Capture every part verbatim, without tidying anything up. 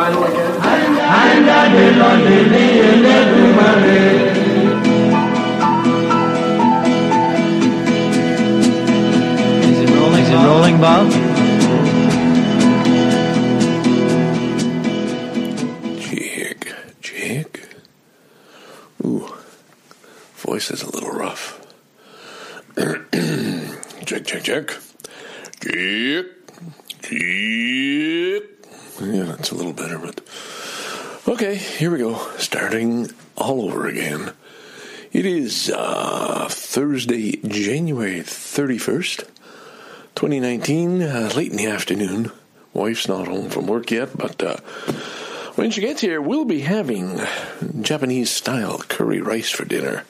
final again. Is it rolling? Is it rolling, Bob? Jig, jig. Ooh, voice is a little rough. Check, check, check. Jig, jig. Yeah, that's a little better, but okay, here we go. Starting all over again. It is uh, Thursday, January thirty-first, twenty nineteen, uh, late in the afternoon. Wife's not home from work yet, but uh, when she gets here, we'll be having Japanese-style curry rice for dinner.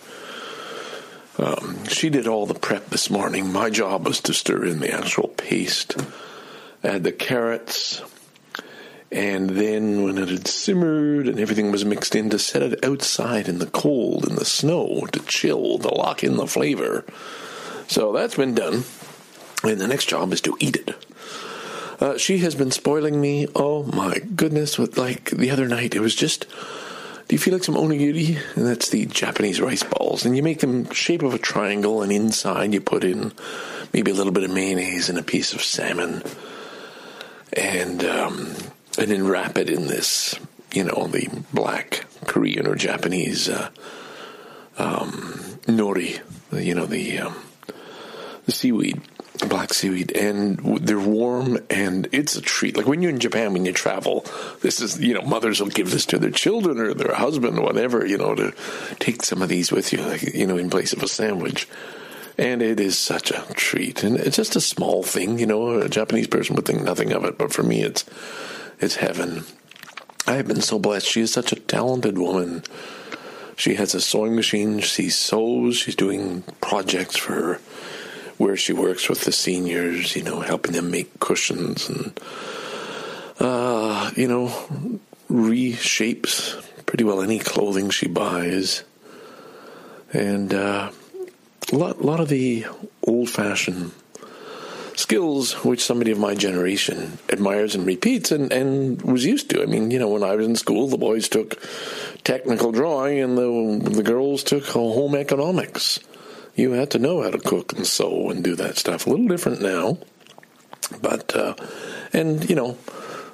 Um, she did all the prep this morning. My job was to stir in the actual paste. Add the carrots, and then when it had simmered and everything was mixed in, to set it outside in the cold, in the snow, to chill, to lock in the flavor. So that's been done, and the next job is to eat it. Uh, she has been spoiling me, oh my goodness, with like the other night, it was just... Do you feel like some onigiri? And that's the Japanese rice balls. And you make them shape of a triangle, and inside you put in maybe a little bit of mayonnaise and a piece of salmon. And um, and then wrap it in this, you know, the black Korean or Japanese uh, um, nori, you know, the um, the seaweed. Black seaweed, and they're warm, and it's a treat. Like when you're in Japan, when you travel, this is, you know, mothers will give this to their children or their husband, or whatever, you know, to take some of these with you, like, you know, in place of a sandwich. And it is such a treat, and it's just a small thing, you know. A Japanese person would think nothing of it, but for me, it's it's heaven. I have been so blessed. She is such a talented woman. She has a sewing machine. She sews. She's doing projects for her, where she works with the seniors, you know, helping them make cushions and, uh, you know, reshapes pretty well any clothing she buys. And uh, a lot, lot of the old-fashioned skills which somebody of my generation admires and repeats and, and was used to. I mean, you know, when I was in school, the boys took technical drawing and the the girls took home economics. You had to know how to cook and sew and do that stuff. A little different now. But, uh, and, you know,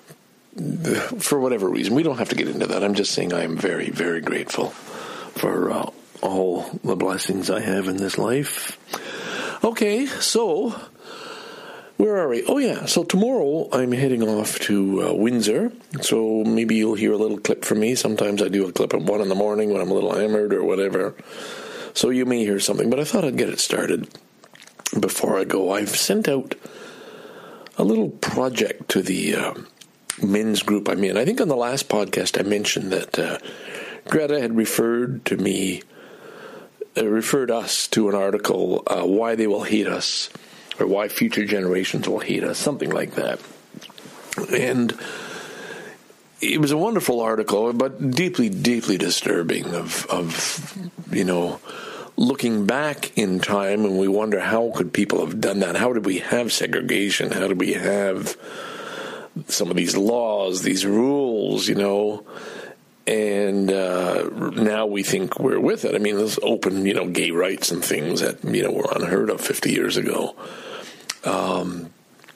for whatever reason, we don't have to get into that. I'm just saying I am very, very grateful for uh, all the blessings I have in this life. Okay, so where are we? Oh, yeah, so tomorrow I'm heading off to uh, Windsor. So maybe you'll hear a little clip from me. Sometimes I do a clip at one in the morning when I'm a little hammered or whatever. So you may hear something, but I thought I'd get it started before I go. I've sent out a little project to the uh, men's group I'm in. I think on the last podcast I mentioned that uh, Greta had referred to me, uh, referred us to an article, uh, Why They Will Hate Us, or Why Future Generations Will Hate Us, something like that. And it was a wonderful article, but deeply, deeply disturbing of, of, you know, looking back in time, and we wonder how could people have done that? How did we have segregation? How did we have some of these laws, these rules, you know? And uh, now we think we're with it. I mean, this open, you know, gay rights and things that, you know, were unheard of fifty years ago. Um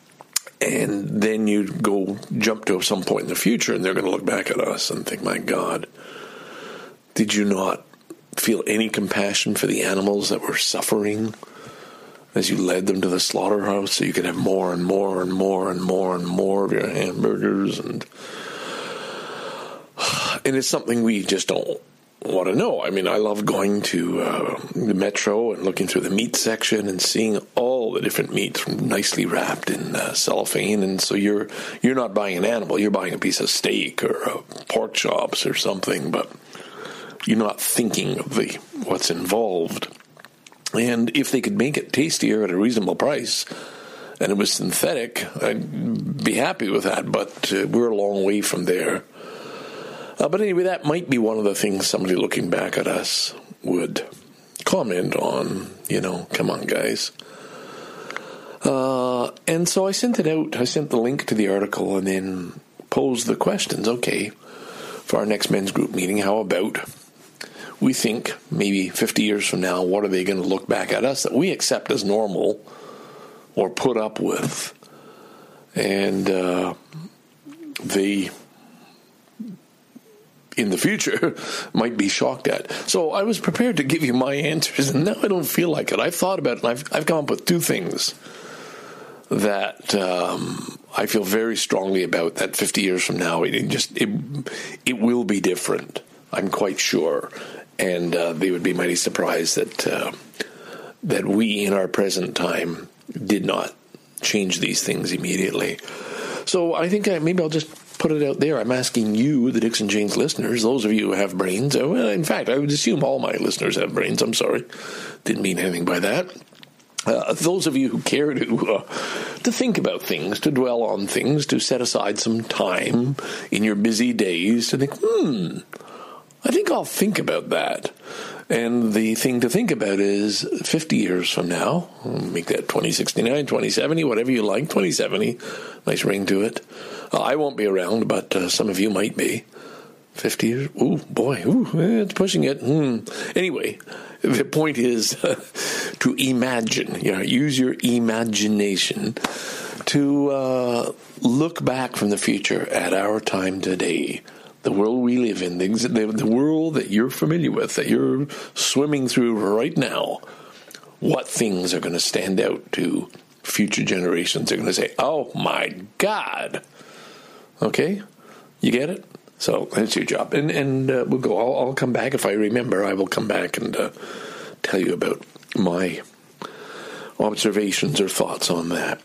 And then you go jump to some point in the future, and they're going to look back at us and think, my God, did you not feel any compassion for the animals that were suffering as you led them to the slaughterhouse so you could have more and more and more and more and more of your hamburgers? And, and it's something we just don't want to know. I mean, I love going to uh, the Metro and looking through the meat section and seeing all the different meats nicely wrapped in uh, cellophane. And so you're you're not buying an animal, you're buying a piece of steak or uh, pork chops or something, but you're not thinking of the what's involved. And if they could make it tastier at a reasonable price, and it was synthetic, I'd be happy with that. But uh, we're a long way from there. Uh, but anyway, that might be one of the things somebody looking back at us would comment on. You know, come on, guys. Uh, and so I sent it out. I sent the link to the article and then pose the questions. Okay, for our next men's group meeting, how about we think maybe fifty years from now, what are they going to look back at us that we accept as normal or put up with? And uh, they, in the future, might be shocked at. So I was prepared to give you my answers, and now I don't feel like it. I've thought about it, and I've, I've come up with two things that um, I feel very strongly about, that fifty years from now, it just it, it will be different. I'm quite sure. And uh, they would be mighty surprised that uh, that we, in our present time, did not change these things immediately. So I think I, maybe I'll just put it out there. I'm asking you, the Dixon Janes listeners, those of you who have brains. Well, in fact, I would assume all my listeners have brains. I'm sorry. Didn't mean anything by that. Uh, those of you who care to uh, to think about things, to dwell on things, to set aside some time in your busy days to think, hmm, I think I'll think about that. And the thing to think about is fifty years from now, make that twenty sixty-nine, twenty seventy, whatever you like, twenty seventy, nice ring to it. Uh, I won't be around, but uh, some of you might be. fifty years, ooh, boy, ooh, it's pushing it. Hmm. Anyway, the point is uh, to imagine, you know, use your imagination to uh, look back from the future at our time today. The world we live in, the, the world that you're familiar with, that you're swimming through right now, what things are going to stand out to future generations? They're going to say, oh my God. Okay? You get it? So that's your job. And and uh, we'll go. I'll, I'll come back. If I remember, I will come back and uh, tell you about my observations or thoughts on that.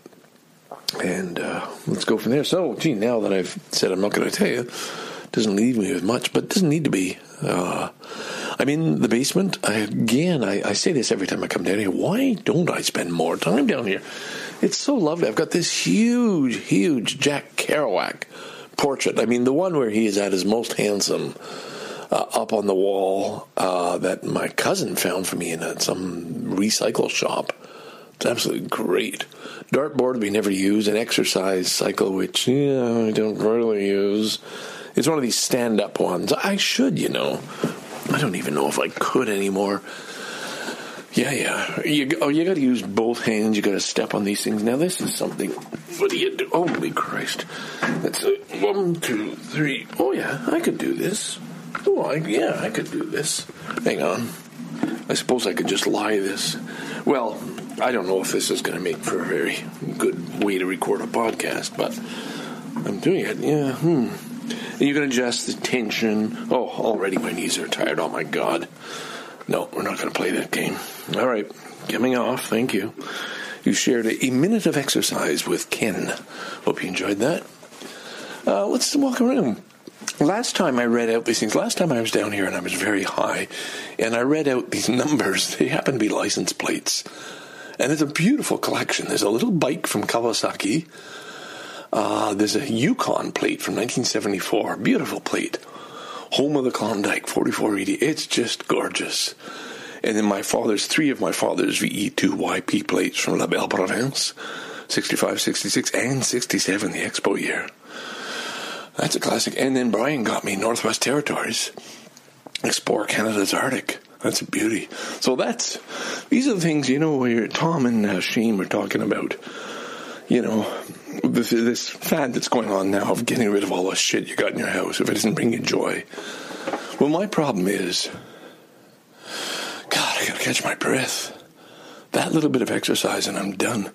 And uh, let's go from there. So, gee, now that I've said I'm not going to tell you, doesn't leave me with much, but doesn't need to be. Uh, I'm in the basement. I, again, I, I say this every time I come down here. Why don't I spend more time down here? It's so lovely. I've got this huge, huge Jack Kerouac portrait. I mean, the one where he is at his most handsome uh, up on the wall uh, that my cousin found for me in a, some recycle shop. It's absolutely great. Dartboard we never use. An exercise cycle, which yeah, I don't really use. It's one of these stand-up ones. I should, you know. I don't even know if I could anymore. Yeah, yeah. You, oh, you got to use both hands. You got to step on these things. Now, this is something. What do you do? Holy Christ! That's a one, two, three. Oh yeah, I could do this. Oh, I, yeah, I could do this. Hang on. I suppose I could just lie this. Well, I don't know if this is going to make for a very good way to record a podcast, but I'm doing it. Yeah. Hmm. And you can adjust the tension. Oh, already my knees are tired. Oh, my God. No, we're not going to play that game. All right. Coming off. Thank you. You shared a, a minute of exercise with Ken. Hope you enjoyed that. Uh, let's walk around. Last time I read out these things, last time I was down here and I was very high, and I read out these numbers. They happen to be license plates. And it's a beautiful collection. There's a little bike from Kawasaki. Uh, there's a Yukon plate from nineteen seventy-four. Beautiful plate. Home of the Klondike, forty-four eighty. It's just gorgeous. And then my father's, three of my father's V E two Y P plates from La Belle Province, sixty-five, sixty-six, and sixty-seven, the Expo year. That's a classic. And then Brian got me Northwest Territories, Explore Canada's Arctic. That's a beauty. So that's, these are the things, you know, where Tom and uh, Shane were talking about, you know, this, this fad that's going on now of getting rid of all the shit you got in your house if it doesn't bring you joy. Well, my problem is, God, I gotta catch my breath. That little bit of exercise and I'm done.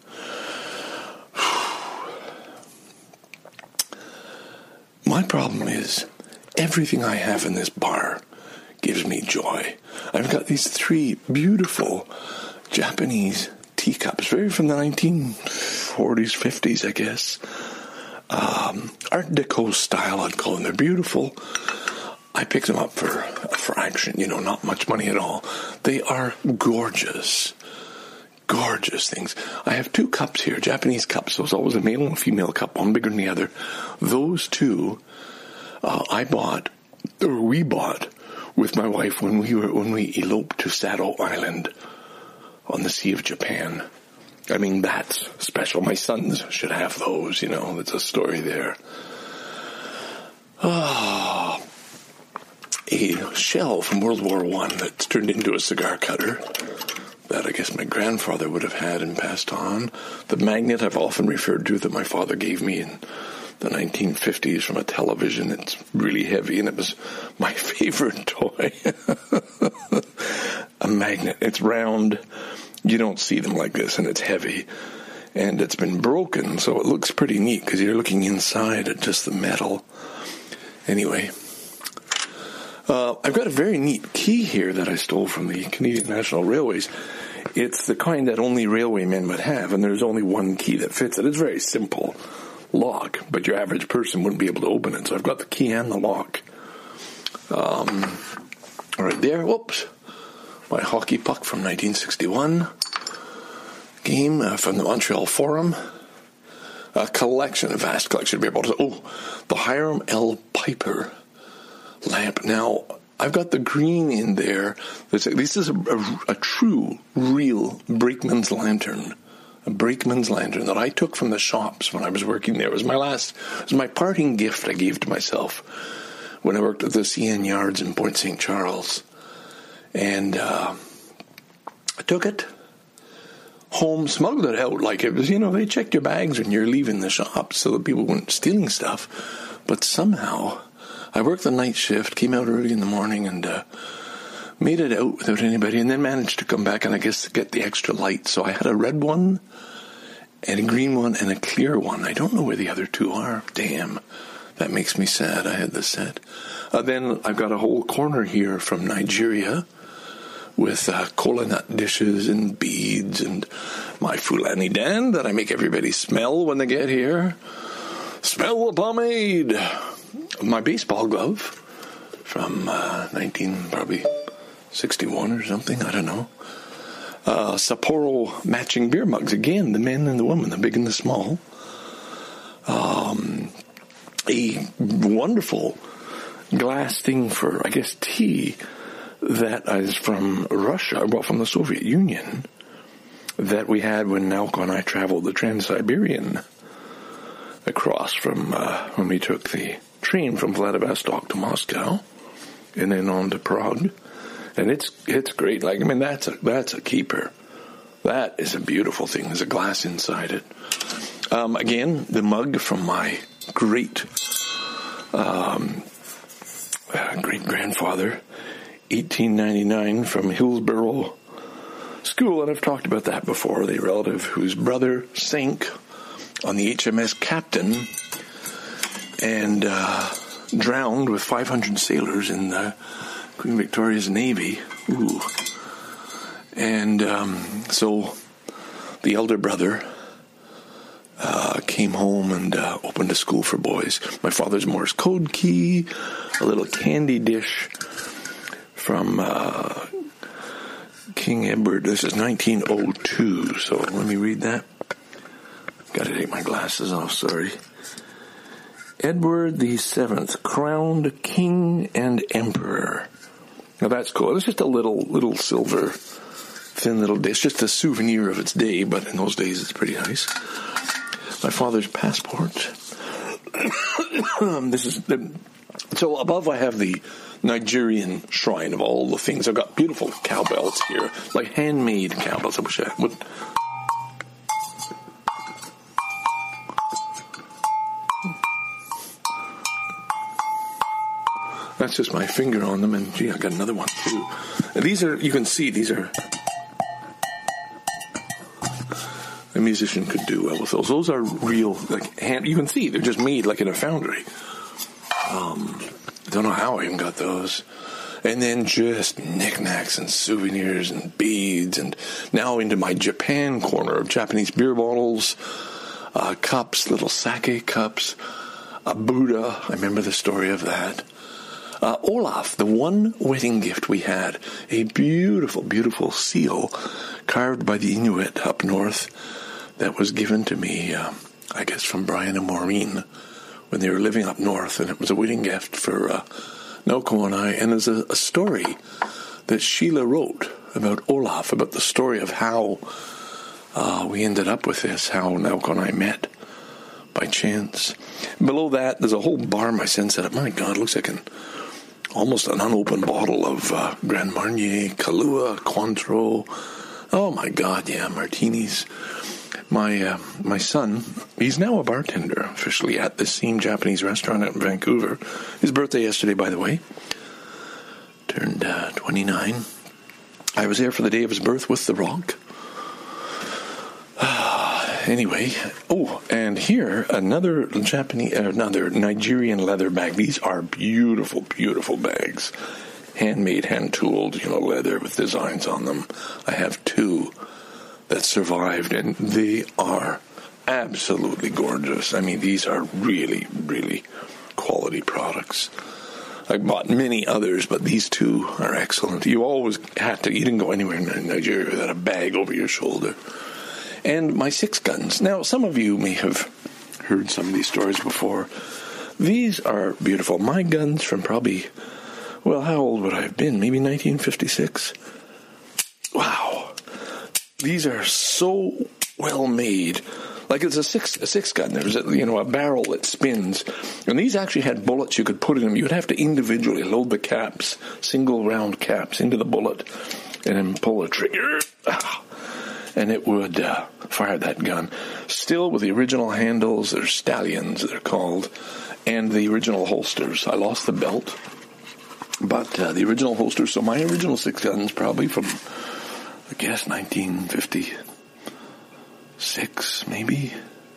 My problem is, everything I have in this bar gives me joy. I've got these three beautiful Japanese teacups, very from the nineteen forties, fifties, I guess. Um, Art Deco style, I'd call them. They're beautiful. I picked them up for a fraction, you know, not much money at all. They are gorgeous. Gorgeous things. I have two cups here, Japanese cups. There's always a male and a female cup, one bigger than the other. Those two, uh, I bought, or we bought, with my wife when we were when we eloped to Sado Island on the Sea of Japan. I mean, that's special. My sons should have those, you know. There's a story there. Oh, a shell from World War One that's turned into a cigar cutter that I guess my grandfather would have had and passed on. The magnet I've often referred to that my father gave me in the nineteen fifties from a television. It's really heavy, and it was my favorite toy. A magnet. It's round. You don't see them like this, and it's heavy. And it's been broken, so it looks pretty neat because you're looking inside at just the metal. Anyway, uh, I've got a very neat key here that I stole from the Canadian National Railways. It's the kind that only railwaymen would have, and there's only one key that fits it. It's very simple lock, but your average person wouldn't be able to open it. So I've got the key and the lock. Um, right there. Whoops. My hockey puck from nineteen sixty-one. Game uh, from the Montreal Forum. A collection, a vast collection of beer bottles. Oh, the Hiram L. Piper lamp. Now, I've got the green in there. This is a, a, a true, real Brakeman's lantern. A Brakeman's lantern that I took from the shops when I was working there. It was my last, it was my parting gift I gave to myself when I worked at the C N Yards in Point Saint Charles. And uh, I took it home, smuggled it out like it was, you know, they checked your bags when you're leaving the shop so that people weren't stealing stuff. But somehow, I worked the night shift, came out early in the morning, and uh, made it out without anybody, and then managed to come back and I guess get the extra light. So I had a red one, and a green one, and a clear one. I don't know where the other two are. Damn, that makes me sad. I had this set. Uh, then I've got a whole corner here from Nigeria with uh, kola nut dishes and beads and my Fulani Dan that I make everybody smell when they get here. Smell the pomade. My baseball glove from uh, nineteen probably sixty-one or something. I don't know. Uh, Sapporo matching beer mugs. Again, the men and the women, the big and the small. Um, a wonderful glass thing for, I guess, tea that is from Russia, well, from the Soviet Union, that we had when Nalko and I traveled the Trans-Siberian across from uh, when we took the train from Vladivostok to Moscow and then on to Prague. And it's it's great. Like, I mean, that's a that's a keeper. That is a beautiful thing. There's a glass inside it. Um, again, the mug from my great um, uh, great grandfather, eighteen ninety-nine, from Hillsborough School, and I've talked about that before. The relative whose brother sank on the H M S Captain and uh, drowned with five hundred sailors in the Queen Victoria's Navy. Ooh. And um, so the elder brother uh, came home and uh, opened a school for boys. My father's Morse code key, a little candy dish from uh, King Edward. This is nineteen oh two, so let me read that. Got to take my glasses off, sorry. Edward the Seventh, crowned king and emperor. Now that's cool. It's just a little, little silver, thin little dish, just a souvenir of its day, but in those days it's pretty nice. My father's passport. This is the, so above I have the Nigerian shrine of all the things. I've got beautiful cowbells here, like handmade cowbells. I wish I would. That's just my finger on them, and gee, I got another one too. And these are, you can see, these are, a musician could do well with those. Those are real, like, hand, you can see, they're just made like in a foundry. Um, I don't know how I even got those. And then just knickknacks and souvenirs and beads, and now into my Japan corner of Japanese beer bottles, uh, cups, little sake cups, a Buddha. I remember the story of that. Uh, Olaf, the one wedding gift we had, a beautiful, beautiful seal carved by the Inuit up north that was given to me, uh, I guess, from Brian and Maureen when they were living up north, and it was a wedding gift for uh, Nalko and I, and there's a, a story that Sheila wrote about Olaf, about the story of how uh, we ended up with this, how Nalko and I met. by chance. Below that, there's a whole bar my son set up. My God, it looks like an almost an unopened bottle of uh, Grand Marnier, Kahlua, Cointreau. Oh my God, yeah, martinis. My uh, my son, he's now a bartender officially at this same Japanese restaurant out in Vancouver. His birthday yesterday, by the way. Turned uh, twenty-nine. I was there for the day of his birth with The Rock. Uh, anyway, oh, and here, another Japanese, uh, another Nigerian leather bag. These are beautiful, beautiful bags. Handmade, hand-tooled, you know, leather with designs on them. I have two that survived, and they are absolutely gorgeous. I mean, these are really, really quality products. I bought many others, but these two are excellent. You always had to, you didn't go anywhere in Nigeria without a bag over your shoulder. And my six guns. Now, some of you may have heard some of these stories before. These are beautiful. My guns from probably, well, how old would I have been? Maybe nineteen fifty-six? Wow. These are so well made. Like it's a six a six gun. There's a, you know, a barrel that spins. And these actually had bullets you could put in them. You'd have to individually load the caps, single round caps, into the bullet and then pull the trigger. And it would uh, fire that gun. Still with the original handles. They're stallions, they're called. And the original holsters. I lost the belt. But uh, the original holsters. So my original six guns probably from, I guess, nineteen fifty-six, maybe.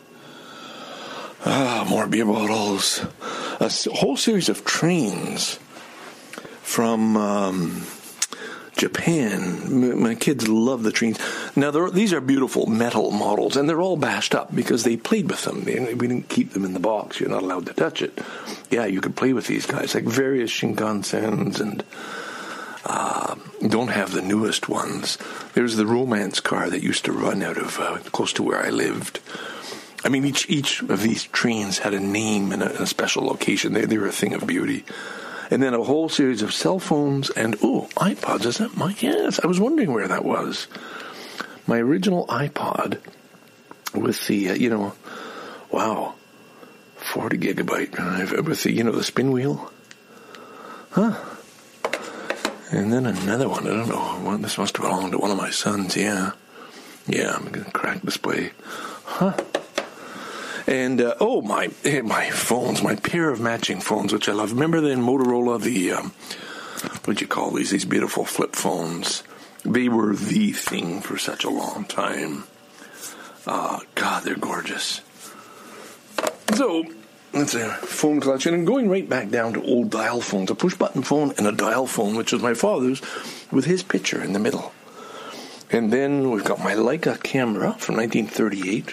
Ah, more beer bottles. A whole series of trains from um, Japan. My kids love the trains. Now, these are beautiful metal models, and they're all bashed up because they played with them. They, we didn't keep them in the box. You're not allowed to touch it. Yeah, you could play with these guys, like various Shinkansens, and uh, don't have the newest ones. There's the romance car that used to run out of uh, close to where I lived. I mean, each each of these trains had a name and a, and a special location. They, they were a thing of beauty. And then a whole series of cell phones and, oh, iPods. Is that my? Yes, I was wondering where that was. My original iPod with the, uh, you know, wow, forty gigabyte drive with the, you know, the spin wheel. Huh. And then another one. I don't know. Well, this must have belonged to one of my sons. Yeah. Yeah, I'm going to crack display. Huh. And, uh, oh, my my phones, my pair of matching phones, which I love. Remember then Motorola, the, um, what do you call these, these beautiful flip phones? They were the thing for such a long time. Uh, God, they're gorgeous. So, that's a phone collection. And going right back down to old dial phones, a push-button phone and a dial phone, which was my father's, with his picture in the middle. And then we've got my Leica camera from nineteen thirty-eight.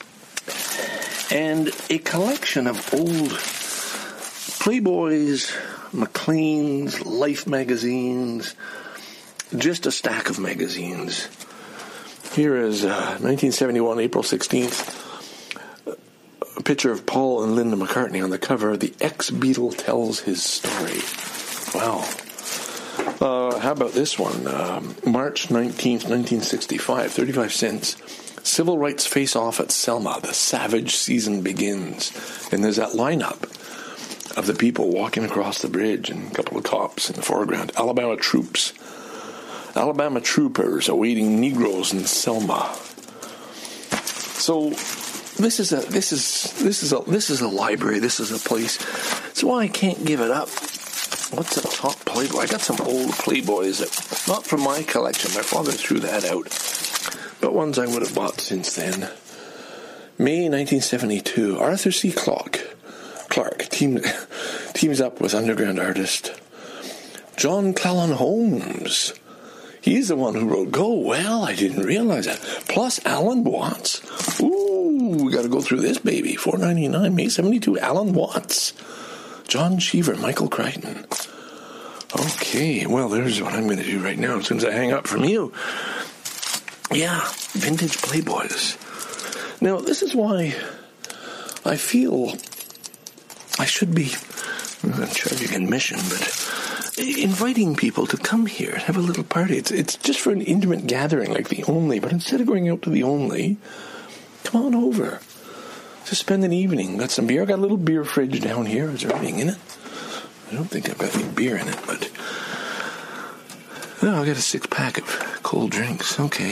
And a collection of old Playboys, Maclean's, Life magazines, just a stack of magazines. Here is uh, nineteen seventy-one, April sixteenth, a picture of Paul and Linda McCartney on the cover. The ex-Beatle tells his story. Wow. Uh, how about this one? Um, March nineteenth, nineteen sixty-five, thirty-five cents. Civil rights face-off at Selma. The savage season begins. And there's that lineup of the people walking across the bridge and a couple of cops in the foreground. Alabama troops. Alabama troopers awaiting Negroes in Selma. So this is a this is this is a this is a library. This is a place. That's why I can't give it up. What's a top Playboy? I got some old Playboys that not from my collection. My father threw that out. But ones I would have bought since then. May nineteen seventy-two, Arthur C. Clarke, Clarke team, teams up with underground artist John Callan Holmes. He's the one who wrote Go Well. I didn't realize that. Plus Alan Watts. Ooh, we got to go through this baby. four ninety-nine, May seventy-two, Alan Watts. John Cheever, Michael Crichton. Okay, well, there's what I'm going to do right now as soon as I hang up from you. Yeah, vintage Playboys. Now, this is why I feel I should be not charging admission, but inviting people to come here and have a little party. It's it's just for an intimate gathering like the Only, but instead of going out to the Only, come on over. to spend an evening. Got some beer. I got a little beer fridge down here. Is there anything in it? I don't think I've got any beer in it, but no, I got a six pack of cold drinks. Okay.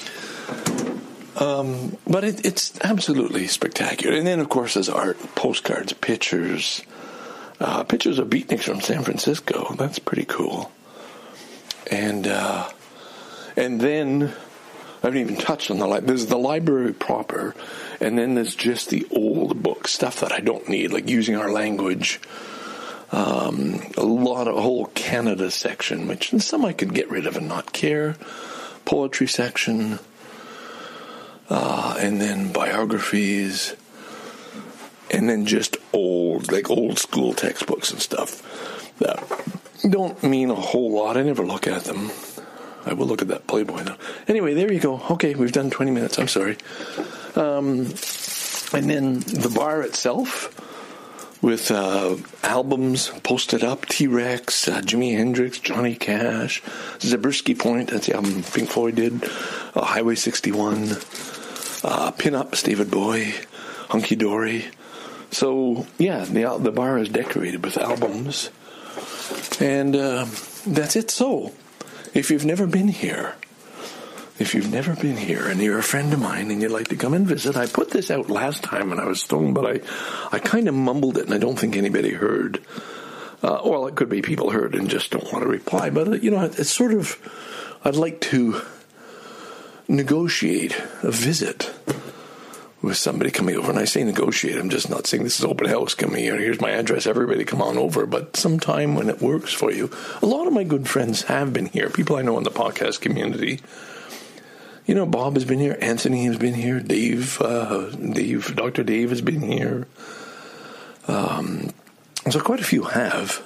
Um, but it, it's absolutely spectacular. And then, of course, there's art, postcards, pictures, uh, pictures of beatniks from San Francisco. That's pretty cool. And uh, and then I haven't even touched on the library. There's the library proper, and then there's just the old books, stuff that I don't need, like Using Our Language. Um, a lot of a whole Canada section, which some I could get rid of and not care. Poetry section. Uh, and then biographies, and then just old, like old school textbooks and stuff that don't mean a whole lot. I never look at them. I will look at that Playboy though. Anyway, there you go. Okay, we've done twenty minutes. I'm sorry. Um, and then the bar itself with uh, albums posted up, T-Rex, uh, Jimi Hendrix, Johnny Cash, Zabriskie Point, that's the album Pink Floyd did, uh, Highway sixty-one, uh, Pin-Ups, David Bowie, Hunky Dory. So, yeah, the, the bar is decorated with albums. And uh, that's it. So, if you've never been here, If you've never been here and you're a friend of mine and you'd like to come and visit, I put this out last time when I was stoned, but I, I kind of mumbled it and I don't think anybody heard. Uh, well, it could be people heard and just don't want to reply, but, you know, it's sort of, I'd like to negotiate a visit with somebody coming over. And I say negotiate, I'm just not saying this is open house, come here, here's my address, everybody come on over, but sometime when it works for you. A lot of my good friends have been here, people I know in the podcast community. You know, Bob has been here. Anthony has been here. Dave, uh, Dave, Doctor Dave has been here. Um, so quite a few have.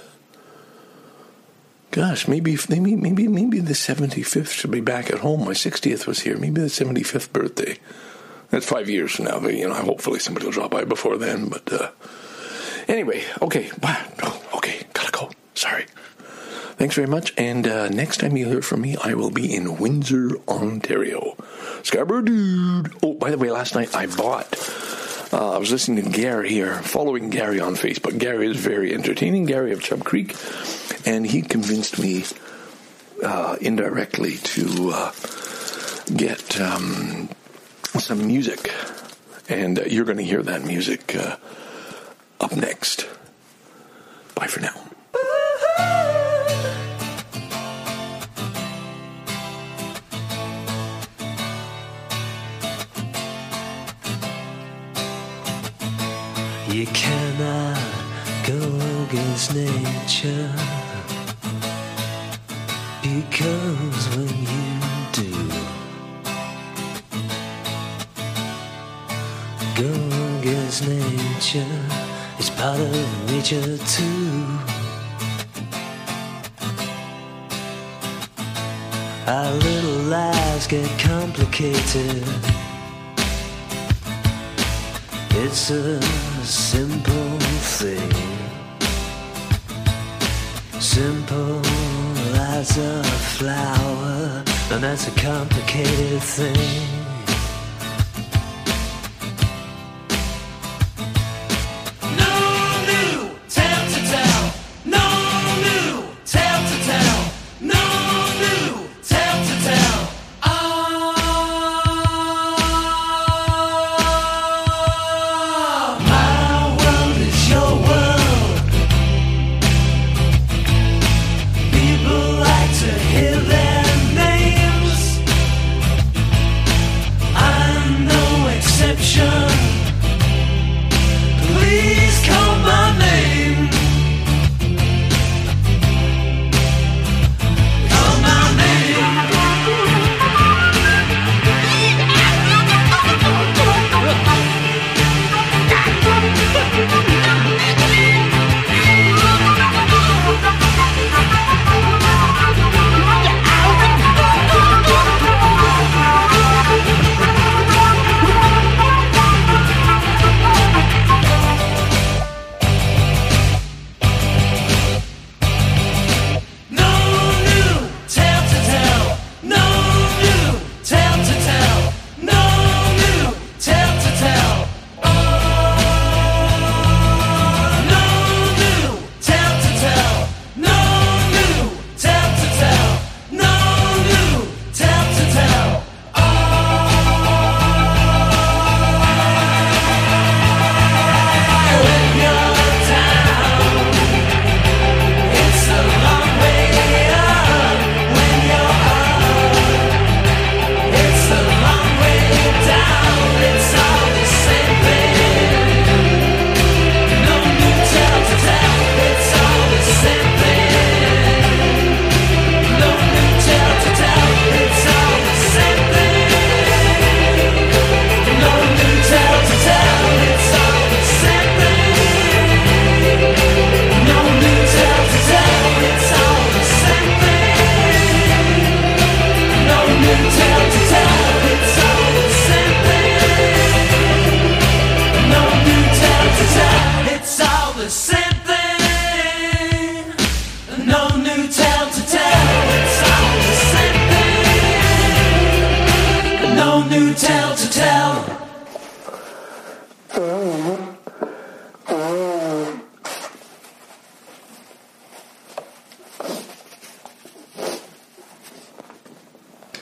Gosh, maybe, maybe, maybe, maybe the seventy-fifth should be back at home. My sixtieth was here. Maybe the seventy-fifth birthday. That's five years from now. But you know, hopefully somebody will drop by before then. But uh, anyway, okay, okay, gotta go. Sorry. Thanks very much, and uh, next time you hear from me, I will be in Windsor, Ontario. Scarborough Dude. Oh, by the way, last night I bought, uh, I was listening to Gary here, following Gary on Facebook. Gary is very entertaining, Gary of Chub Creek, and he convinced me uh, indirectly to uh, get um, some music, and uh, you're going to hear that music uh, up next. Bye for now. You cannot go against nature, because when you do go against nature, it's part of nature too. Our little lives get complicated. It's a simple thing, simple as a flower, and that's a complicated thing. No new tale to tell, no new tale to tell, no new tale to tell.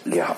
Yeah.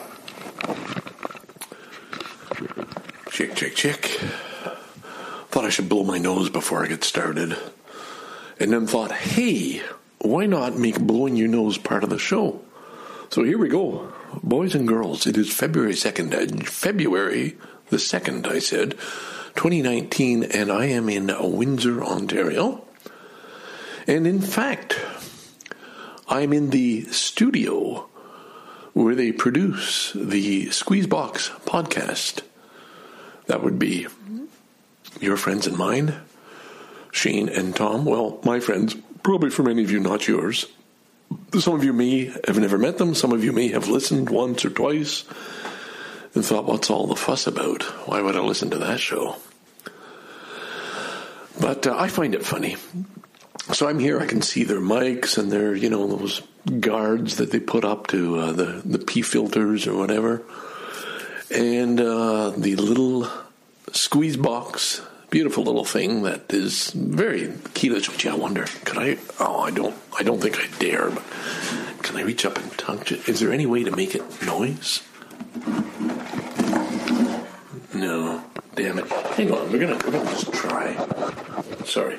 Check, check, check. Thought I should blow my nose before I get started. And then thought, hey, why not make blowing your nose part of the show? So here we go. Boys and girls, it is February second. February the second, I said, twenty nineteen, and I am in Windsor, Ontario. And in fact, I'm in the studio where they produce the Squeezebox podcast. That would be your friends and mine, Shane and Tom. Well, my friends, probably for many of you, not yours. Some of you may have never met them. Some of you may have listened once or twice and thought, what's all the fuss about? Why would I listen to that show? But uh, I find it funny. So I'm here, I can see their mics and their, you know, those guards that they put up to uh, the, the pee filters or whatever. And uh, the little squeeze box, beautiful little thing that is very keyless. Gee, I wonder, could I, oh, I don't, I don't think I dare, but can I reach up and touch it? Is there any way to make it noise? No, damn it. Hang on, we're gonna, we're gonna just try. Sorry.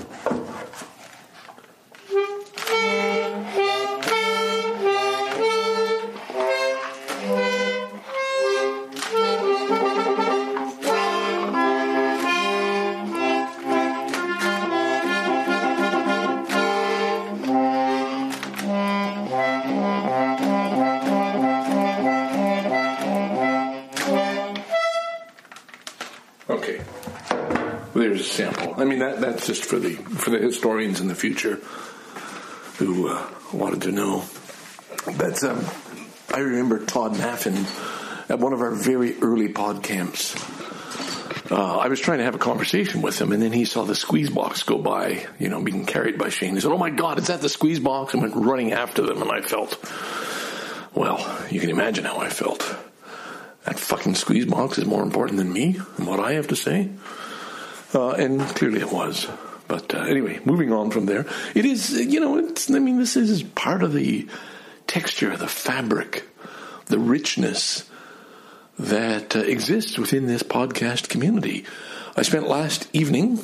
Okay, there's a sample. I mean, that that's just for the for the historians in the future who uh, wanted to know. That's um, I remember Todd Maffin at one of our very early pod camps. Uh, I was trying to have a conversation with him, and then he saw the squeeze box go by, you know, being carried by Shane. He said, "Oh my God, is that the squeeze box?" And went running after them, and I felt, well, you can imagine how I felt. That fucking squeeze box is more important than me and what I have to say. Uh, and clearly it was. But uh, anyway, moving on from there. It is, you know, it's, I mean, this is part of the texture, the fabric, the richness that uh, exists within this podcast community. I spent last evening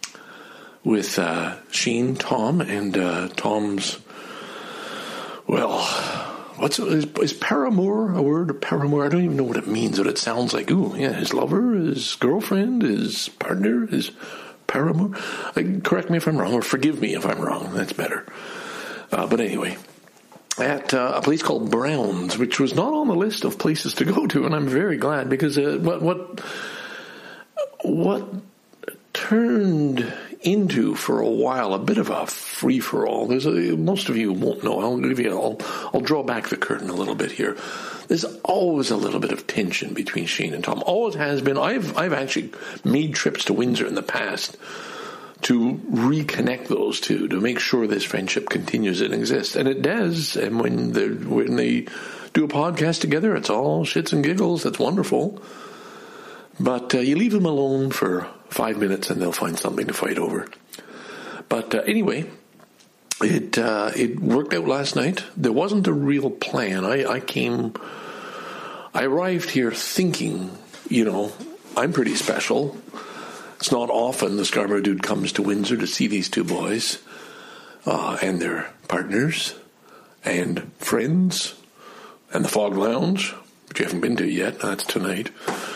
with uh, Shane, Tom, and uh, Tom's, well... What's is, is paramour a word? Paramour? I don't even know what it means. What it sounds like. Ooh, yeah, his lover, his girlfriend, his partner, his paramour. Uh, correct me if I'm wrong, or forgive me if I'm wrong. That's better. Uh, but anyway, at uh, a place called Brown's, which was not on the list of places to go to, and I'm very glad because uh, what what what turned into for a while a bit of a free for all. There's a, most of you won't know. I'll give you. I'll, I'll draw back the curtain a little bit here. There's always a little bit of tension between Shane and Tom. Always has been. I've I've actually made trips to Windsor in the past to reconnect those two, to make sure this friendship continues and exists, and it does. And when they when they do a podcast together, it's all shits and giggles. That's wonderful. But uh, you leave them alone for five minutes and they'll find something to fight over. But uh, anyway, it uh, it worked out last night. There wasn't a real plan. I, I came, I arrived here thinking, you know, I'm pretty special. It's not often the Scarborough Dude comes to Windsor to see these two boys uh, and their partners and friends and the Fog Lounge, which you haven't been to yet. That's tonight.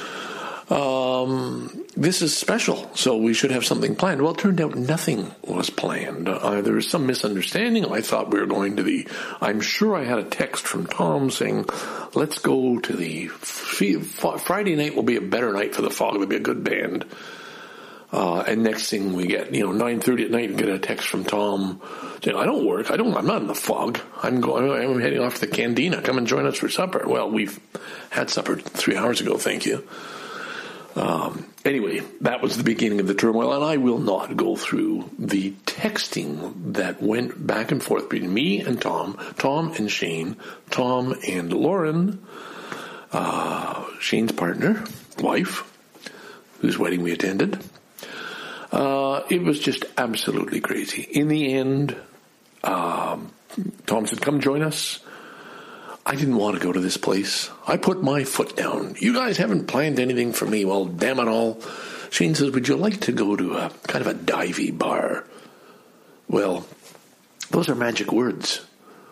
Um, this is special, so we should have something planned. Well, it turned out nothing was planned. Uh, there was some misunderstanding. I thought we were going to the, I'm sure I had a text from Tom saying, let's go to the, Friday night will be a better night for the Fog. There'll be a good band. Uh, and next thing we get, you know, nine thirty at night, we get a text from Tom saying, I don't work. I don't, I'm not in the Fog. I'm going, I'm heading off to the Cantina. Come and join us for supper. Well, we've had supper three hours ago. Thank you. Um, anyway, that was the beginning of the turmoil, and I will not go through the texting that went back and forth between me and Tom, Tom and Shane, Tom and Lauren, uh, Shane's partner, wife, whose wedding we attended. Uh, it was just absolutely crazy. In the end, um, Tom said, come join us. I didn't want to go to this place. I put my foot down. You guys haven't planned anything for me. Well, damn it all. Shane says, would you like to go to a kind of a divey bar? Well, those are magic words.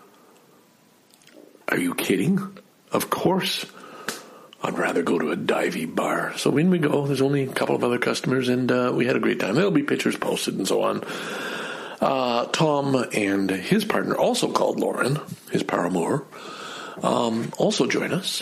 Are you kidding? Of course. I'd rather go to a divey bar. So in we go. There's only a couple of other customers, and uh, we had a great time. There'll be pictures posted and so on. Uh, Tom and his partner, also called Lauren, his paramour, um, also join us.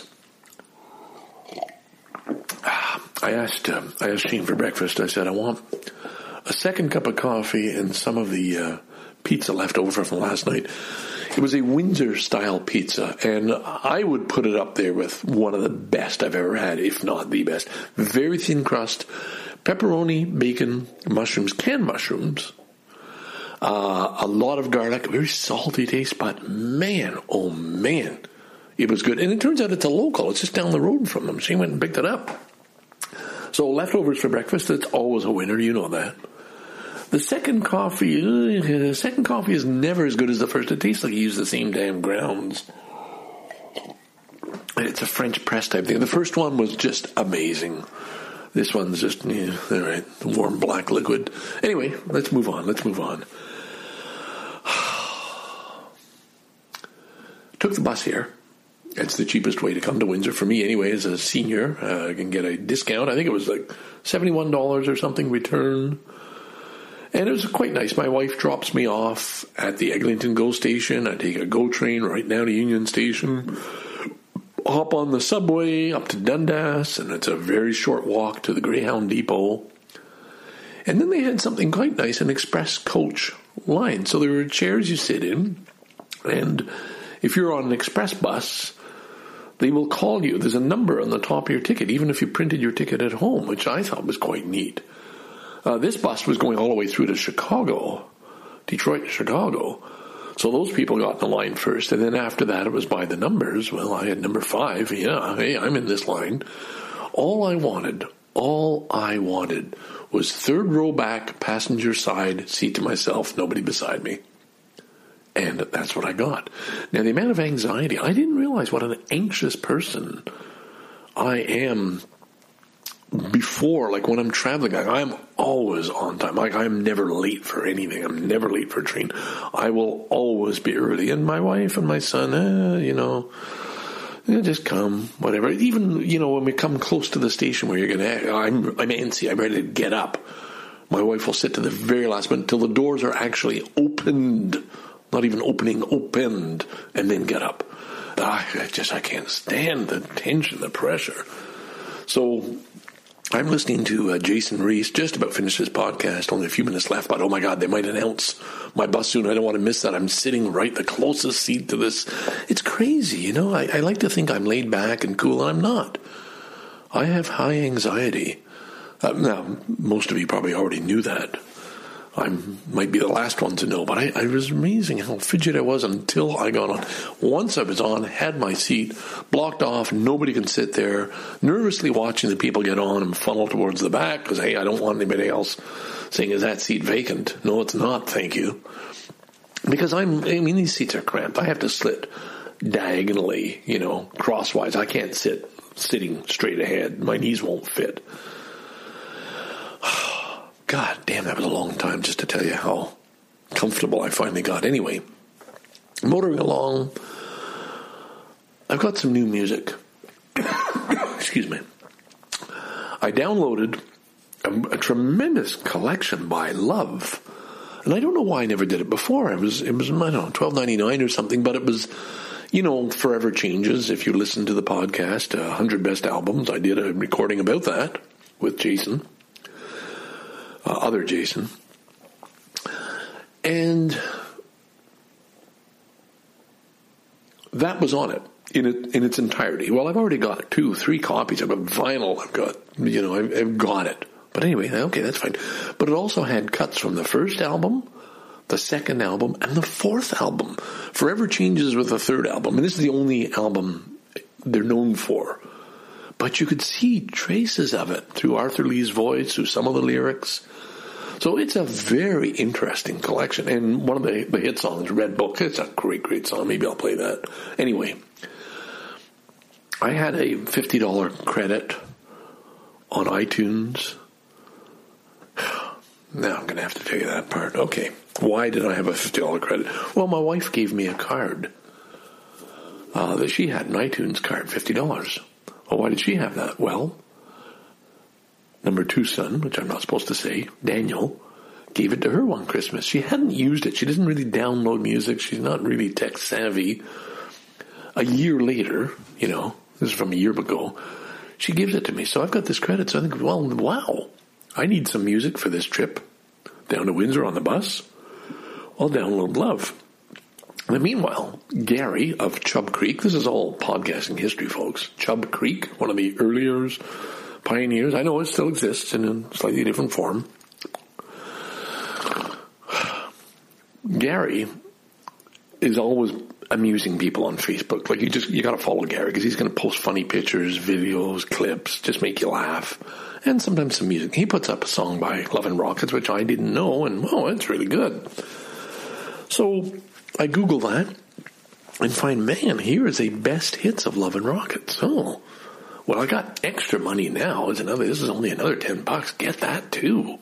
I asked uh, I asked Shane for breakfast. I said, I want a second cup of coffee and some of the uh, pizza left over from last night. It was a Windsor-style pizza, and I would put it up there with one of the best I've ever had, if not the best. Very thin crust, pepperoni, bacon, mushrooms, canned mushrooms, uh, a lot of garlic, very salty taste, but man, oh man, it was good. And it turns out it's a local. It's just down the road from them. She went and picked it up. So leftovers for breakfast, it's always a winner, you know that. The second coffee, uh, the second coffee is never as good as the first. It tastes like you use the same damn grounds. It's a French press type thing. The first one was just amazing. This one's just, yeah, all right, warm black liquid. Anyway, let's move on. Let's move on. Took the bus here. It's the cheapest way to come to Windsor for me anyway. As a senior, uh, I can get a discount. I think it was like seventy-one dollars or something return. And it was quite nice. My wife drops me off at the Eglinton GO station. I take a GO train right down to Union Station, hop on the subway up to Dundas, and it's a very short walk to the Greyhound Depot. And then they had something quite nice, an express coach line. So there were chairs you sit in, and if you're on an express bus, they will call you. There's a number on the top of your ticket, even if you printed your ticket at home, which I thought was quite neat. Uh, this bus was going all the way through to Chicago, Detroit to Chicago. So those people got in the line first, and then after that it was by the numbers. Well, I had number five. Yeah, hey, I'm in this line. All I wanted, all I wanted was third row back, passenger side, seat to myself, nobody beside me. And that's what I got. Now, the amount of anxiety, I didn't realize what an anxious person I am before, like when I'm traveling. I'm always on time. Like, I'm never late for anything. I'm never late for a train. I will always be early. And my wife and my son, eh, you know, eh, just come, whatever. Even, you know, when we come close to the station where you're going to, I'm, I'm antsy. I'm ready to get up. My wife will sit to the very last minute until the doors are actually opened. Not even opening, opened, and then get up. I just, I can't stand the tension, the pressure. So I'm listening to uh, Jason Reese, just about finished his podcast, only a few minutes left, but oh my God, they might announce my bus soon. I don't want to miss that. I'm sitting right the closest seat to this. It's crazy, you know. I, I like to think I'm laid back and cool, and I'm not. I have high anxiety. Uh, now, most of you probably already knew that. I might be the last one to know, but I, I was amazing how fidget I was until I got on. Once I was on, had my seat blocked off, nobody can sit there, nervously watching the people get on and funnel towards the back because, hey, I don't want anybody else saying, is that seat vacant? No, it's not, thank you. Because I'm, I mean, these seats are cramped. I have to sit diagonally, you know, crosswise. I can't sit sitting straight ahead. My knees won't fit. God damn, that was a long time just to tell you how comfortable I finally got. Anyway, motoring along, I've got some new music. Excuse me. I downloaded a, a tremendous collection by Love. And I don't know why I never did it before. It was, it was I don't know, twelve ninety-nine or something, but it was, you know, Forever Changes. If you listen to the podcast, uh, one hundred Best Albums, I did a recording about that with Jason. Uh, other Jason. And that was on it in it, in its entirety. Well, I've already got two, three copies. I've got vinyl. I've got, you know, I've, I've got it. But anyway, okay, that's fine. But it also had cuts from the first album, the second album, and the fourth album. Forever Changes with the third album. And this is the only album they're known for. But you could see traces of it through Arthur Lee's voice, through some of the lyrics. So it's a very interesting collection. And one of the, the hit songs, Red Book, it's a great, great song. Maybe I'll play that. Anyway, I had a fifty dollars credit on iTunes. Now I'm going to have to tell you that part. Okay. Why did I have a fifty dollars credit? Well, my wife gave me a card uh, that she had, an iTunes card, fifty dollars. Well, why did she have that? Well, number two son, which I'm not supposed to say, Daniel, gave it to her one Christmas. She hadn't used it. She doesn't really download music. She's not really tech savvy. A year later, you know, this is from a year ago, she gives it to me. So I've got this credit. So I think, well, wow, I need some music for this trip down to Windsor on the bus. I'll download Love. And meanwhile, Gary of Chub Creek, this is all podcasting history, folks. Chub Creek, one of the earlier pioneers. I know it still exists in a slightly different form. Gary is always amusing people on Facebook. Like, you just, you gotta follow Gary, because he's gonna post funny pictures, videos, clips, just make you laugh. And sometimes some music. He puts up a song by Love and Rockets, which I didn't know, and, oh, it's really good. So I Google that and find, man, here is a best hits of Love and Rockets. Oh, well, I got extra money now. Is another. This is only another ten bucks. Get that too.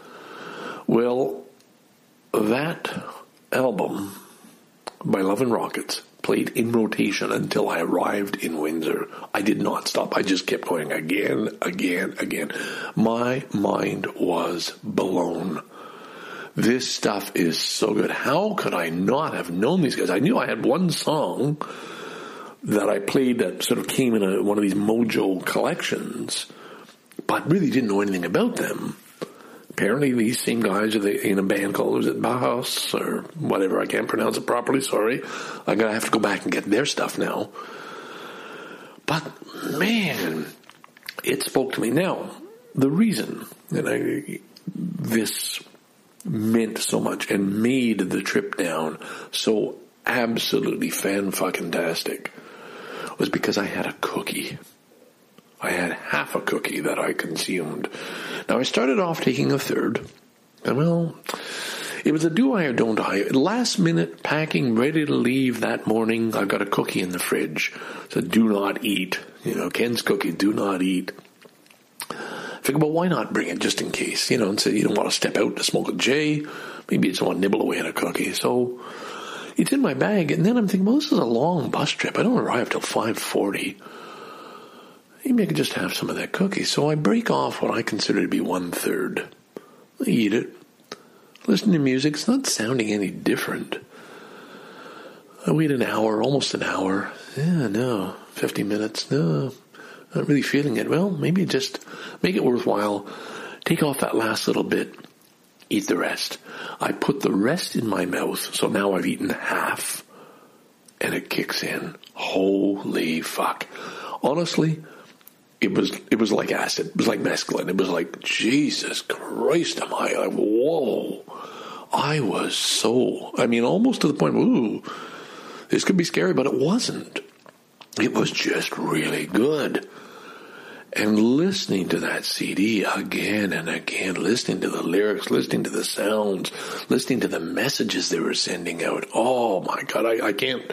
Well, that album by Love and Rockets played in rotation until I arrived in Windsor. I did not stop. I just kept going again, again, again. My mind was blown. This stuff is so good. How could I not have known these guys? I knew I had one song that I played that sort of came in a, one of these Mojo collections, but really didn't know anything about them. Apparently these same guys are in a band called, was it Bauhaus or whatever? I can't pronounce it properly, sorry. I'm going to have to go back and get their stuff now. But, man, it spoke to me. Now, the reason that I, this meant so much and made the trip down so absolutely fan-fucking-tastic was because I had a cookie. I had half a cookie that I consumed. Now, I started off taking a third, and well, it was a do I or don't I. Last minute packing, ready to leave that morning, I've got a cookie in the fridge. So do not eat. You know, Ken's cookie, do not eat. I figured, well, why not bring it just in case? You know, and say you don't want to step out to smoke a J. Maybe you just want to nibble away at a cookie. So it's in my bag, and then I'm thinking, well, this is a long bus trip. I don't arrive till five forty. Maybe I could just have some of that cookie. So I break off what I consider to be one third. I eat it. Listen to music. It's not sounding any different. I wait an hour, almost an hour. Yeah, no. fifty minutes. No. Not really feeling it. Well, maybe just make it worthwhile. Take off that last little bit. Eat the rest. I put the rest in my mouth. So now I've eaten half. And it kicks in. Holy fuck. Honestly, It was it was like acid. It was like mescaline. It was like, Jesus Christ, am I like, whoa. I was so, I mean, almost to the point, ooh, this could be scary, but it wasn't. It was just really good. And listening to that C D again and again, listening to the lyrics, listening to the sounds, listening to the messages they were sending out. Oh my God, I, I can't,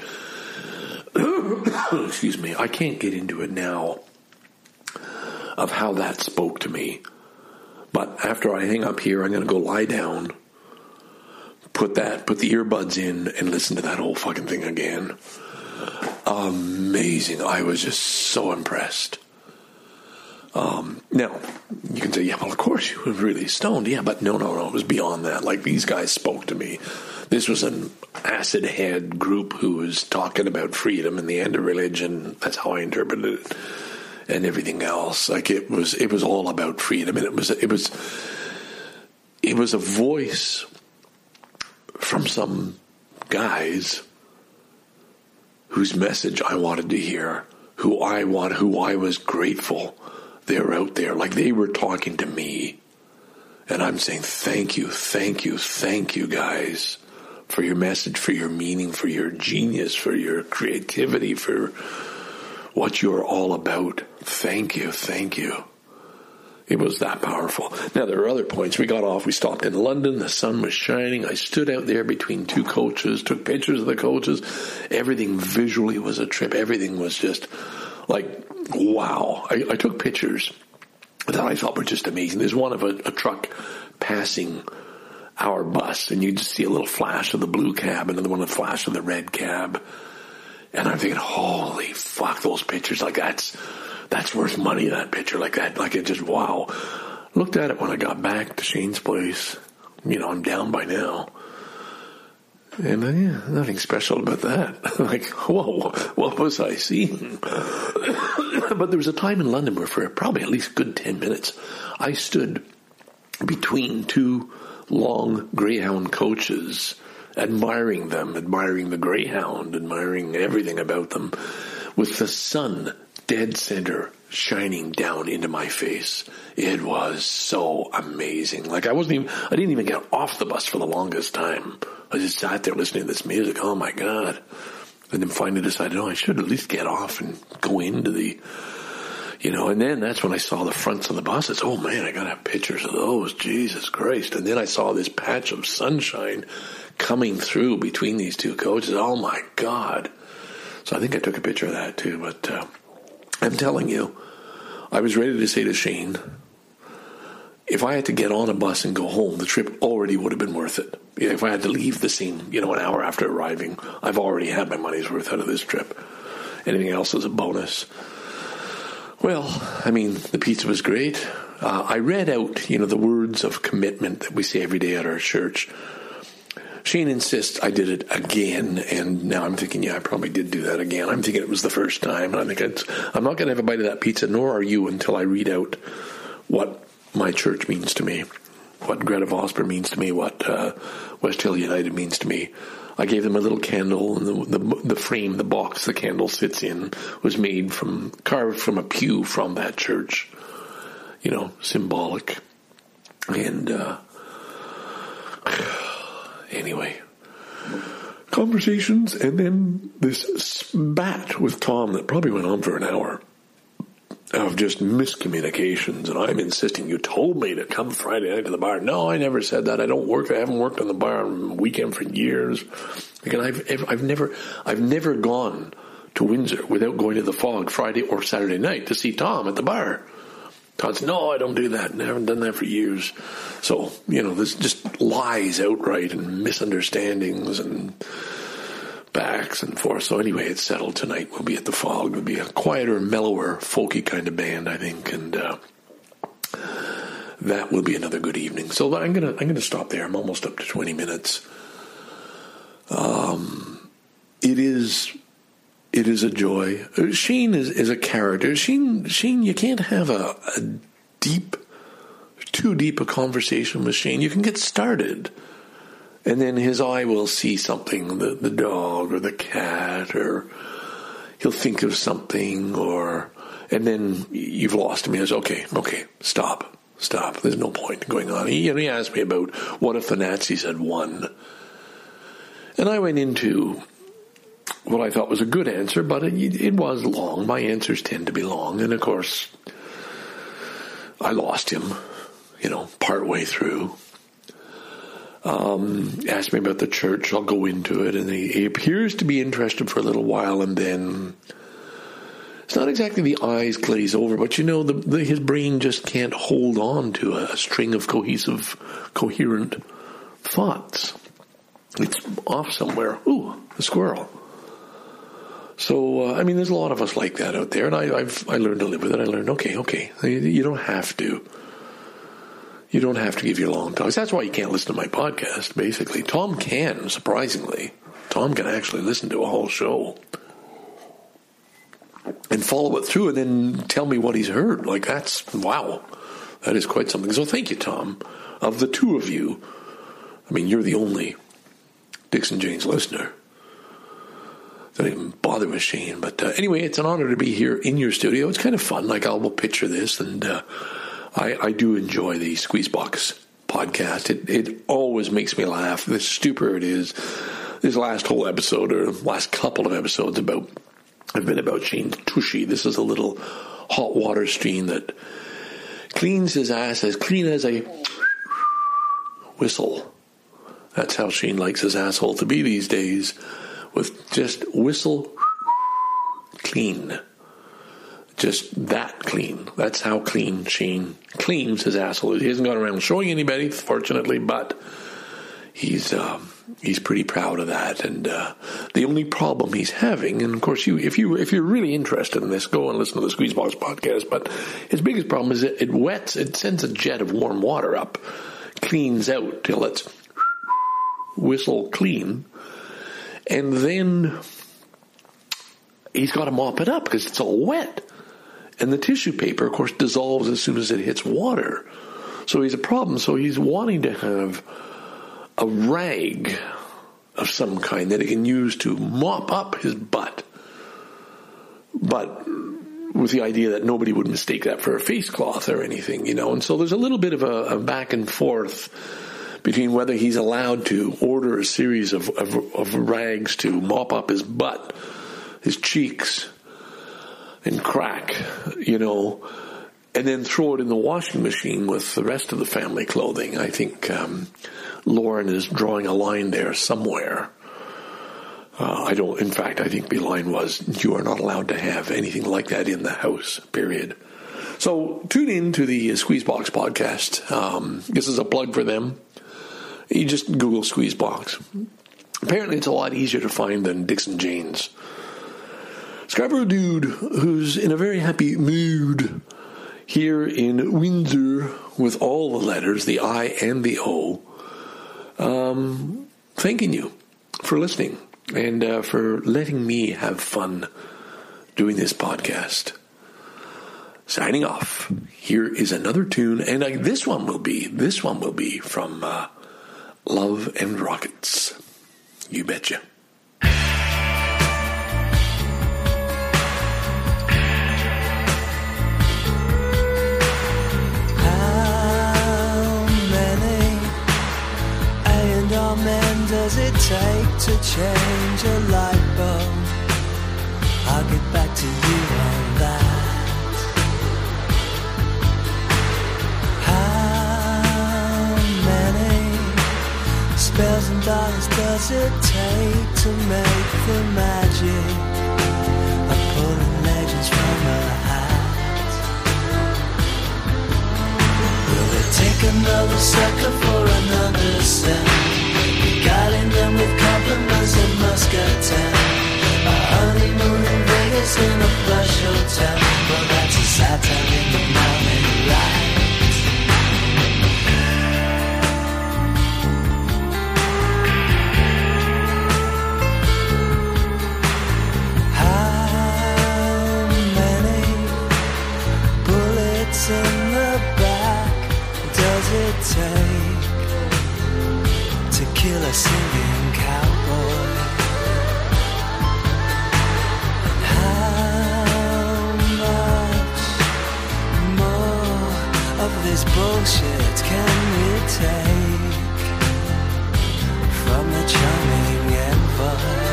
excuse me, I can't get into it now of how that spoke to me. But after I hang up here, I'm going to go lie down, put that, put the earbuds in, and listen to that whole fucking thing again. Amazing. I was just so impressed. Um, now, you can say, yeah, well, of course you were really stoned. Yeah, but no, no, no, it was beyond that. Like, these guys spoke to me. This was an acid head group who was talking about freedom and the end of religion. That's how I interpreted it. And everything else. Like, it was, it was all about freedom. And it was, it was, it was a voice from some guys whose message I wanted to hear, who I want, who I was grateful they're out there. Like, they were talking to me. And I'm saying, thank you, thank you, thank you, guys, for your message, for your meaning, for your genius, for your creativity, for what you're all about. Thank you, thank you. It was that powerful. Now, there are other points. We got off, we stopped in London, the sun was shining. I stood out there between two coaches, took pictures of the coaches. Everything visually was a trip. Everything was just Like, wow. I, I took pictures that I thought were just amazing. There's one of a, a truck passing our bus, and you just see a little flash of the blue cab, another one a flash of the red cab. And I'm thinking, holy fuck, those pictures, like that's, that's worth money, that picture, like that, like it just, wow. Looked at it when I got back to Shane's place. You know, I'm down by now. And uh, yeah, nothing special about that. Like, whoa, what was I seeing? But there was a time in London where for probably at least a good ten minutes, I stood between two long Greyhound coaches, admiring them, admiring the Greyhound, admiring everything about them, with the sun dead center shining down into my face. It was so amazing. Like I wasn't even, I didn't even get off the bus for the longest time. I just sat there listening to this music. Oh my God. And then finally decided, oh, I should at least get off and go into the, you know, and then that's when I saw the fronts of the buses. Oh man, I gotta have pictures of those. Jesus Christ. And then I saw this patch of sunshine coming through between these two coaches. Oh my God. So I think I took a picture of that too, but, uh, I'm telling you, I was ready to say to Shane, if I had to get on a bus and go home, the trip already would have been worth it. If I had to leave the scene, you know, an hour after arriving, I've already had my money's worth out of this trip. Anything else is a bonus. Well, I mean, the pizza was great. Uh, I read out, you know, the words of commitment that we say every day at our church. Shane insists I did it again, and now I'm thinking, yeah, I probably did do that again. I'm thinking it was the first time, and I think it's, I'm not going to have a bite of that pizza, nor are you, until I read out what my church means to me, what Greta Vosper means to me, what uh, West Hill United means to me. I gave them a little candle, and the, the the frame, the box the candle sits in, was made from, carved from a pew from that church. You know, symbolic. And, uh, anyway, conversations, and then this spat with Tom that probably went on for an hour of just miscommunications, and I'm insisting, you told me to come Friday night to the bar. No, I never said that. I don't work. I haven't worked on the bar on the weekend for years. Again, I've I've never I've never gone to Windsor without going to the Fog Friday or Saturday night to see Tom at the bar. Todd said, no, I don't do that. I haven't done that for years. So, you know, there's just lies outright and misunderstandings and backs and forth. So anyway, it's settled tonight. We'll be at the Fog. We'll be a quieter, mellower, folky kind of band, I think. And uh, that will be another good evening. So I'm going to I'm gonna stop there. I'm almost up to twenty minutes. Um, it is... It is a joy. Shane is, is a character. Shane, Shane, you can't have a, a deep, too deep a conversation with Shane. You can get started, and then his eye will see something, the, the dog or the cat, or he'll think of something, or, and then you've lost him. He goes, okay, okay, stop, stop. There's no point in going on. He, you know, he asked me about what if the Nazis had won, and I went into what I thought was a good answer, but it, it was long. My answers tend to be long. And, of course, I lost him, you know, partway through. Um, asked me about the church. I'll go into it. And he, he appears to be interested for a little while, and then it's not exactly the eyes glaze over, but, you know, the, the, his brain just can't hold on to a, a string of cohesive, coherent thoughts. It's off somewhere. Ooh, a squirrel. So, uh, I mean, there's a lot of us like that out there, and I, I've I learned to live with it. I learned, okay, okay, you don't have to. You don't have to give your long talks. That's why you can't listen to my podcast, basically. Tom can, surprisingly. Tom can actually listen to a whole show and follow it through and then tell me what he's heard. Like, that's, wow, that is quite something. So thank you, Tom. Of the two of you, I mean, you're the only Dixon Janes listener. Don't even bother with Shane. But uh, anyway, it's an honor to be here in your studio. It's kind of fun. Like, I will picture this, and uh, I, I do enjoy the Squeezebox podcast. It it always makes me laugh. The stupider it is. This last whole episode, or last couple of episodes, about have been about Shane Tushy. This is a little hot water stream that cleans his ass as clean as a whistle. That's how Shane likes his asshole to be these days. With just whistle clean. just that clean. That's how clean Shane claims his asshole is. He hasn't gone around showing anybody, fortunately, but he's um, he's pretty proud of that. And uh, the only problem he's having, and of course, you if you if you're really interested in this, go and listen to the Squeezebox podcast. But his biggest problem is it, it wets. It sends a jet of warm water up, cleans out till it's whistle clean, and then he's got to mop it up because it's all wet. And the tissue paper, of course, dissolves as soon as it hits water. So he's a problem. So he's wanting to have a rag of some kind that he can use to mop up his butt. But with the idea that nobody would mistake that for a face cloth or anything, you know. And so there's a little bit of a, a back and forth between whether he's allowed to order a series of, of, of rags to mop up his butt, his cheeks, and crack, you know, and then throw it in the washing machine with the rest of the family clothing. I think um, Lauren is drawing a line there somewhere. Uh, I don't, in fact, I think the line was, you are not allowed to have anything like that in the house, period. So tune in to the Squeezebox podcast. Um, this is a plug for them. You just Google Squeezebox. Apparently it's a lot easier to find than Dixon Jane's. Scarborough dude who's in a very happy mood here in Windsor with all the letters, the I and the O, um, thanking you for listening and uh, for letting me have fun doing this podcast. Signing off. Here is another tune, and uh, this one will be, this one will be from uh, Love and Rockets. You betcha. Does it take to change a light bulb? I'll get back to you on that. How many spells and dollars does it take to make the magic of pulling legends from a hat? Will it take another sucker for another cent? Guiding them with compliments in Muscatine, a honeymoon in Vegas in a plush hotel. Well, that's a Saturn in the morning light. How many bullets in the back does it take to kill a singing cowboy? And how much more of this bullshit can we take from the charming envoy?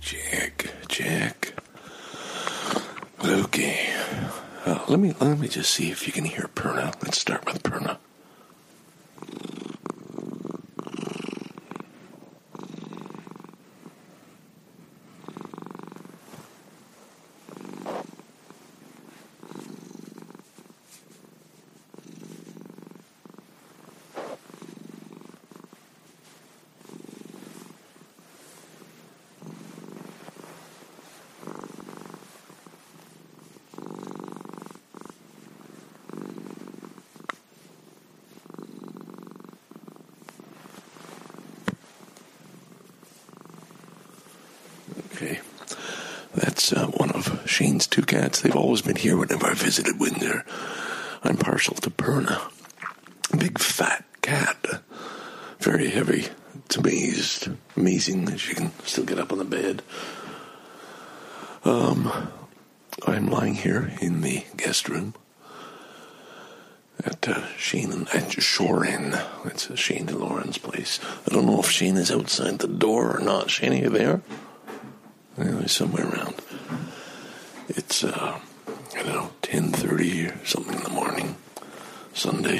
check, check. Okay. Uh, let me let me just see if you can hear Perna. Let's start with Perna. Okay, that's uh, one of Shane's two cats. They've always been here whenever I visited Windsor. I'm partial to Perna. Big fat cat. Very heavy. It's amazed. Amazing that she can still get up on the bed. Um, I'm lying here in the guest room at uh, Shane and at Shore Inn. It's uh, Shane and Lauren's place. I don't know if Shane is outside the door or not. Shane, are you there? Anyway, somewhere around. It's, uh, I don't know, ten thirty or something in the morning, Sunday.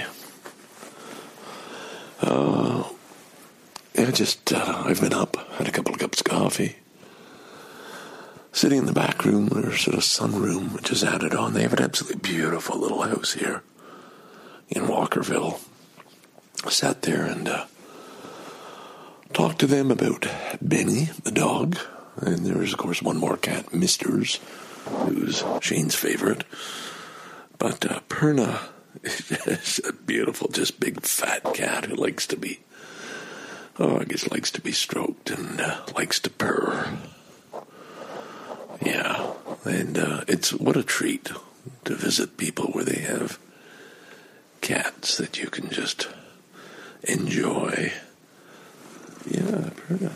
Uh, yeah, just, uh, I've been up, had a couple of cups of coffee. Sitting in the back room, there's sort of sunroom, which is added on. They have an absolutely beautiful little house here in Walkerville. I sat there and uh, talked to them about Benny, the dog. And there's, of course, one more cat, Misters, who's Shane's favorite. But uh, Perna is a beautiful, just big fat cat who likes to be, oh, I guess likes to be stroked and uh, likes to purr. Yeah, and uh, it's, what a treat to visit people where they have cats that you can just enjoy. Yeah, Perna.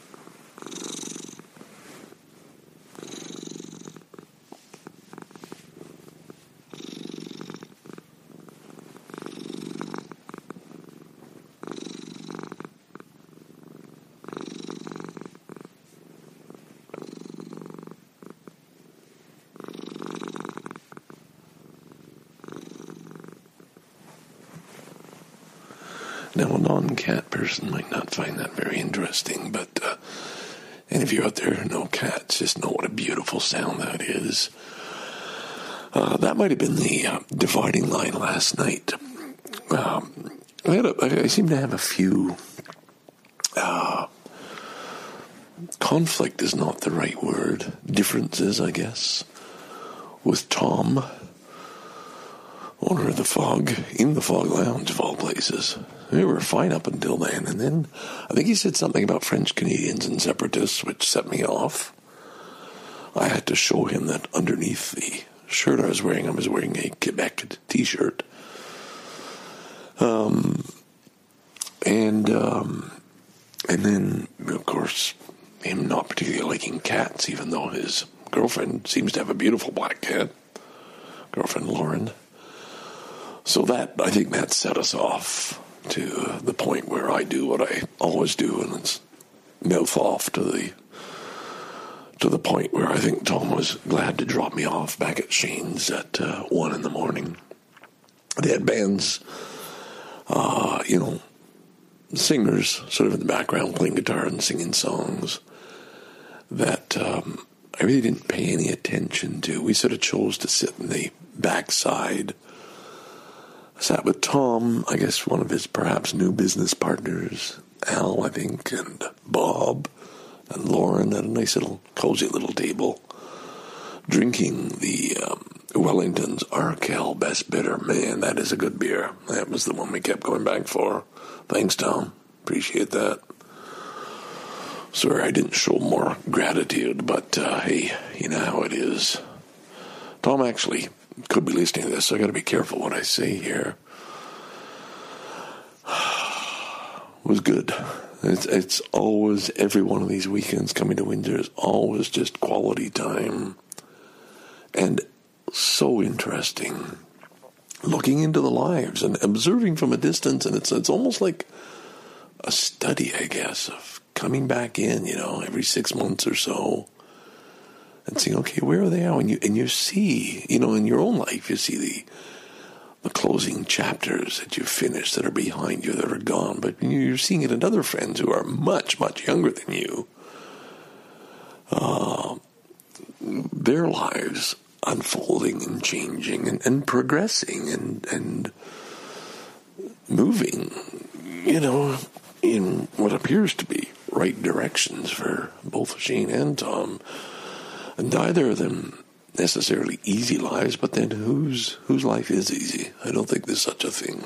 Now, a non-cat person might not find that very interesting, but uh, any of you out there who know cats just know what a beautiful sound that is. Uh, that might have been the uh, dividing line last night. Um, I, had a, I seem to have a few... Uh, conflict is not the right word. Differences, I guess, with Tom, owner of the Fog, in the Fog Lounge of all places. We were fine up until then, and then I think he said something about French Canadians and separatists, which set me off. I had to show him that underneath the shirt I was wearing, I was wearing a Quebec t-shirt. Um, and, um, and then, of course, him not particularly liking cats, even though his girlfriend seems to have a beautiful black cat, girlfriend Lauren. So that, I think that set us off to the point where I do what I always do, and it's mouth off to the to the point where I think Tom was glad to drop me off back at Shane's at uh, one in the morning. They had bands, uh, you know, singers sort of in the background playing guitar and singing songs that um, I really didn't pay any attention to. We sort of chose to sit in the backside. I sat with Tom, I guess one of his perhaps new business partners, Al, I think, and Bob and Lauren at a nice little cozy little table, drinking the um, Wellington's Arkell Best Bitter. Man, that is a good beer. That was the one we kept going back for. Thanks, Tom. Appreciate that. Sorry I didn't show more gratitude, but uh, hey, you know how it is. Tom actually could be listening to this, so I got to be careful what I say here. It was good. It's, it's always, every one of these weekends coming to Windsor is always just quality time. And so interesting. Looking into the lives and observing from a distance, and it's it's almost like a study, I guess, of coming back in, you know, every six months or so, and seeing, okay, where are they now? And you and you see, you know, in your own life, you see the the closing chapters that you've finished that are behind you, that are gone. But you're seeing it in other friends who are much, much younger than you. Uh, their lives unfolding and changing and, and progressing and, and moving, you know, in what appears to be right directions for both Shane and Tom. And neither of them necessarily easy lives, but then whose whose life is easy? I don't think there's such a thing.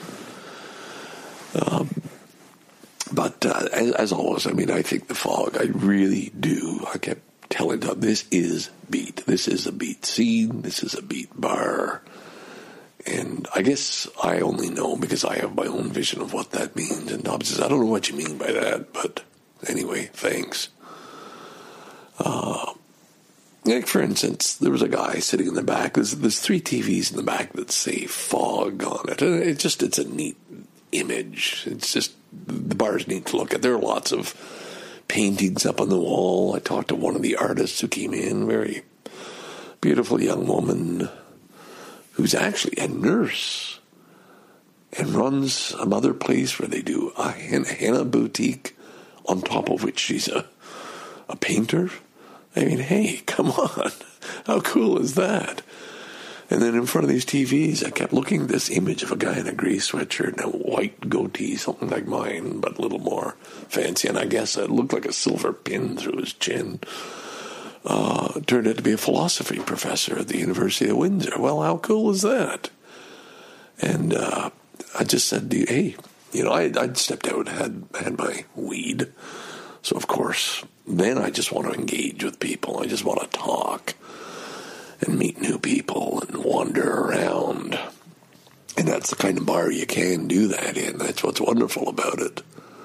Um, but uh, as, as always, I mean, I think The Fog, I really do. I kept telling Tom, this is beat. This is a beat scene. This is a beat bar. And I guess I only know because I have my own vision of what that means. And Tom says, I don't know what you mean by that, but anyway, thanks. Uh, like, for instance, there was a guy sitting in the back. There's, there's three T Vs in the back that say Fog on it. And it just, it's a neat image. It's just, the bar's neat to look at. There are lots of paintings up on the wall. I talked to one of the artists who came in, very beautiful young woman who's actually a nurse and runs some other place where they do a henna boutique, on top of which she's a, a painter. I mean, hey, come on. How cool is that? And then in front of these T Vs, I kept looking at this image of a guy in a gray sweatshirt and a white goatee, something like mine, but a little more fancy. And I guess it looked like a silver pin through his chin. Uh, turned out to be a philosophy professor at the University of Windsor. Well, how cool is that? And uh, I just said, hey, you know, I, I'd stepped out and had, had my weed. So, of course, then I just want to engage with people. I just want to talk and meet new people and wander around. And that's the kind of bar you can do that in. That's what's wonderful about it.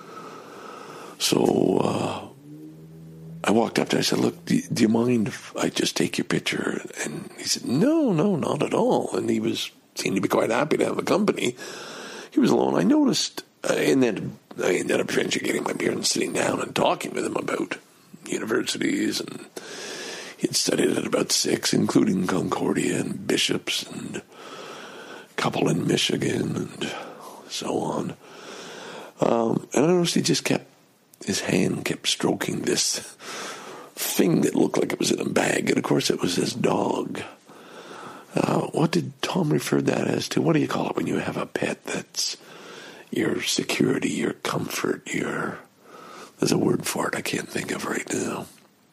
So uh, I walked up to him. I said, look, do, do you mind if I just take your picture? And he said, no, no, not at all. And he was seemed to be quite happy to have a company. He was alone. I noticed, uh, and then I ended up eventually getting my beer and sitting down and talking with him about universities, and he'd studied at about six, including Concordia and Bishops and a couple in Michigan and so on. Um, and I noticed he just kept, his hand kept stroking this thing that looked like it was in a bag, and of course it was his dog. Uh, what did Tom refer that as to? What do you call it when you have a pet that's your security, your comfort, your... There's a word for it I can't think of right now.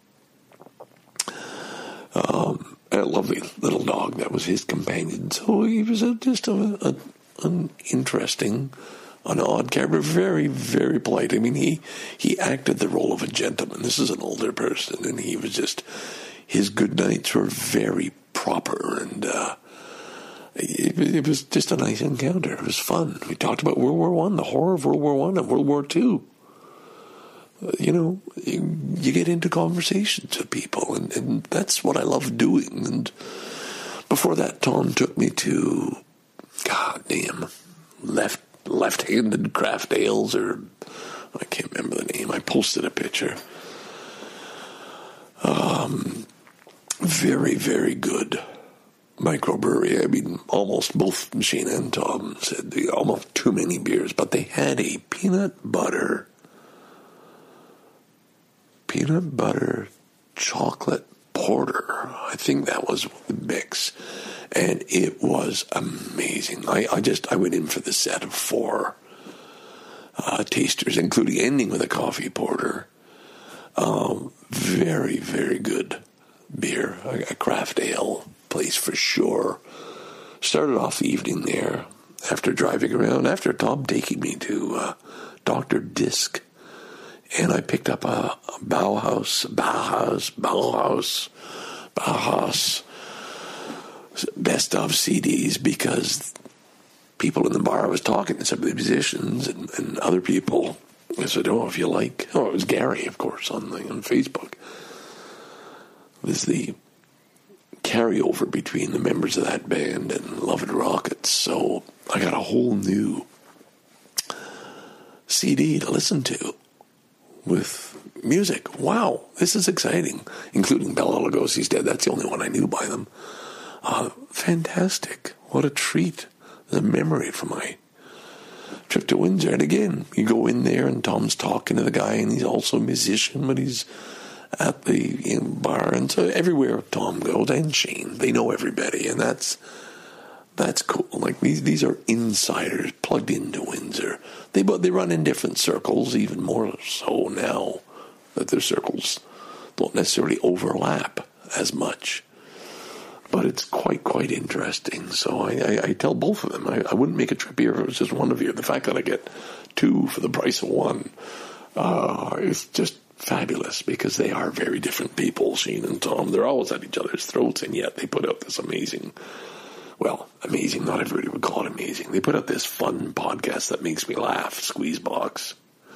Um, a lovely little dog that was his companion. So he was a, just a, a, an interesting, an odd character, very, very polite. I mean, he, he acted the role of a gentleman. This is an older person, and he was just, his good nights were very proper, and uh, it, it was just a nice encounter. It was fun. We talked about World War One, the horror of World War One and World War Two. You know, you, you get into conversations with people, and, and that's what I love doing. And before that, Tom took me to, God damn, left, left-handed craft ales, or I can't remember the name. I posted a picture. Um, very, very good microbrewery. I mean, almost both Shane and Tom said they, almost too many beers, but they had a peanut butter peanut butter chocolate porter. I think that was the mix. And it was amazing. I, I just, I went in for the set of four uh, tasters, including ending with a coffee porter. Um, very, very good beer. A, a craft ale place for sure. Started off the evening there after driving around, after Tom taking me to uh, Doctor Disc. And I picked up a, a Bauhaus, Bauhaus, Bauhaus, Bauhaus best of C Ds, because people in the bar, I was talking to some of the musicians and, and other people. I said, oh, if you like, oh, it was Gary, of course, on the, on Facebook. It was the carryover between the members of that band and Love and Rockets. So I got a whole new C D to listen to. with music. Wow, this is exciting, including Bela Lugosi's Dead. That's the only one I knew by them. Uh, fantastic. What a treat. The memory from my trip to Windsor. And again, you go in there and Tom's talking to the guy, and he's also a musician, but he's at the you know, bar. And so everywhere Tom goes, and Shane, they know everybody, and that's that's cool. Like these these are insiders plugged into Windsor. They but they run in different circles, even more so now that their circles don't necessarily overlap as much. But it's quite, quite interesting. So I, I, I tell both of them, I, I wouldn't make a trip here if it was just one of you. The fact that I get two for the price of one uh, is just fabulous, because they are very different people, Shane and Tom. They're always at each other's throats, and yet they put out this amazing, well, amazing, not everybody would call it amazing. They put out this fun podcast that makes me laugh, Squeezebox.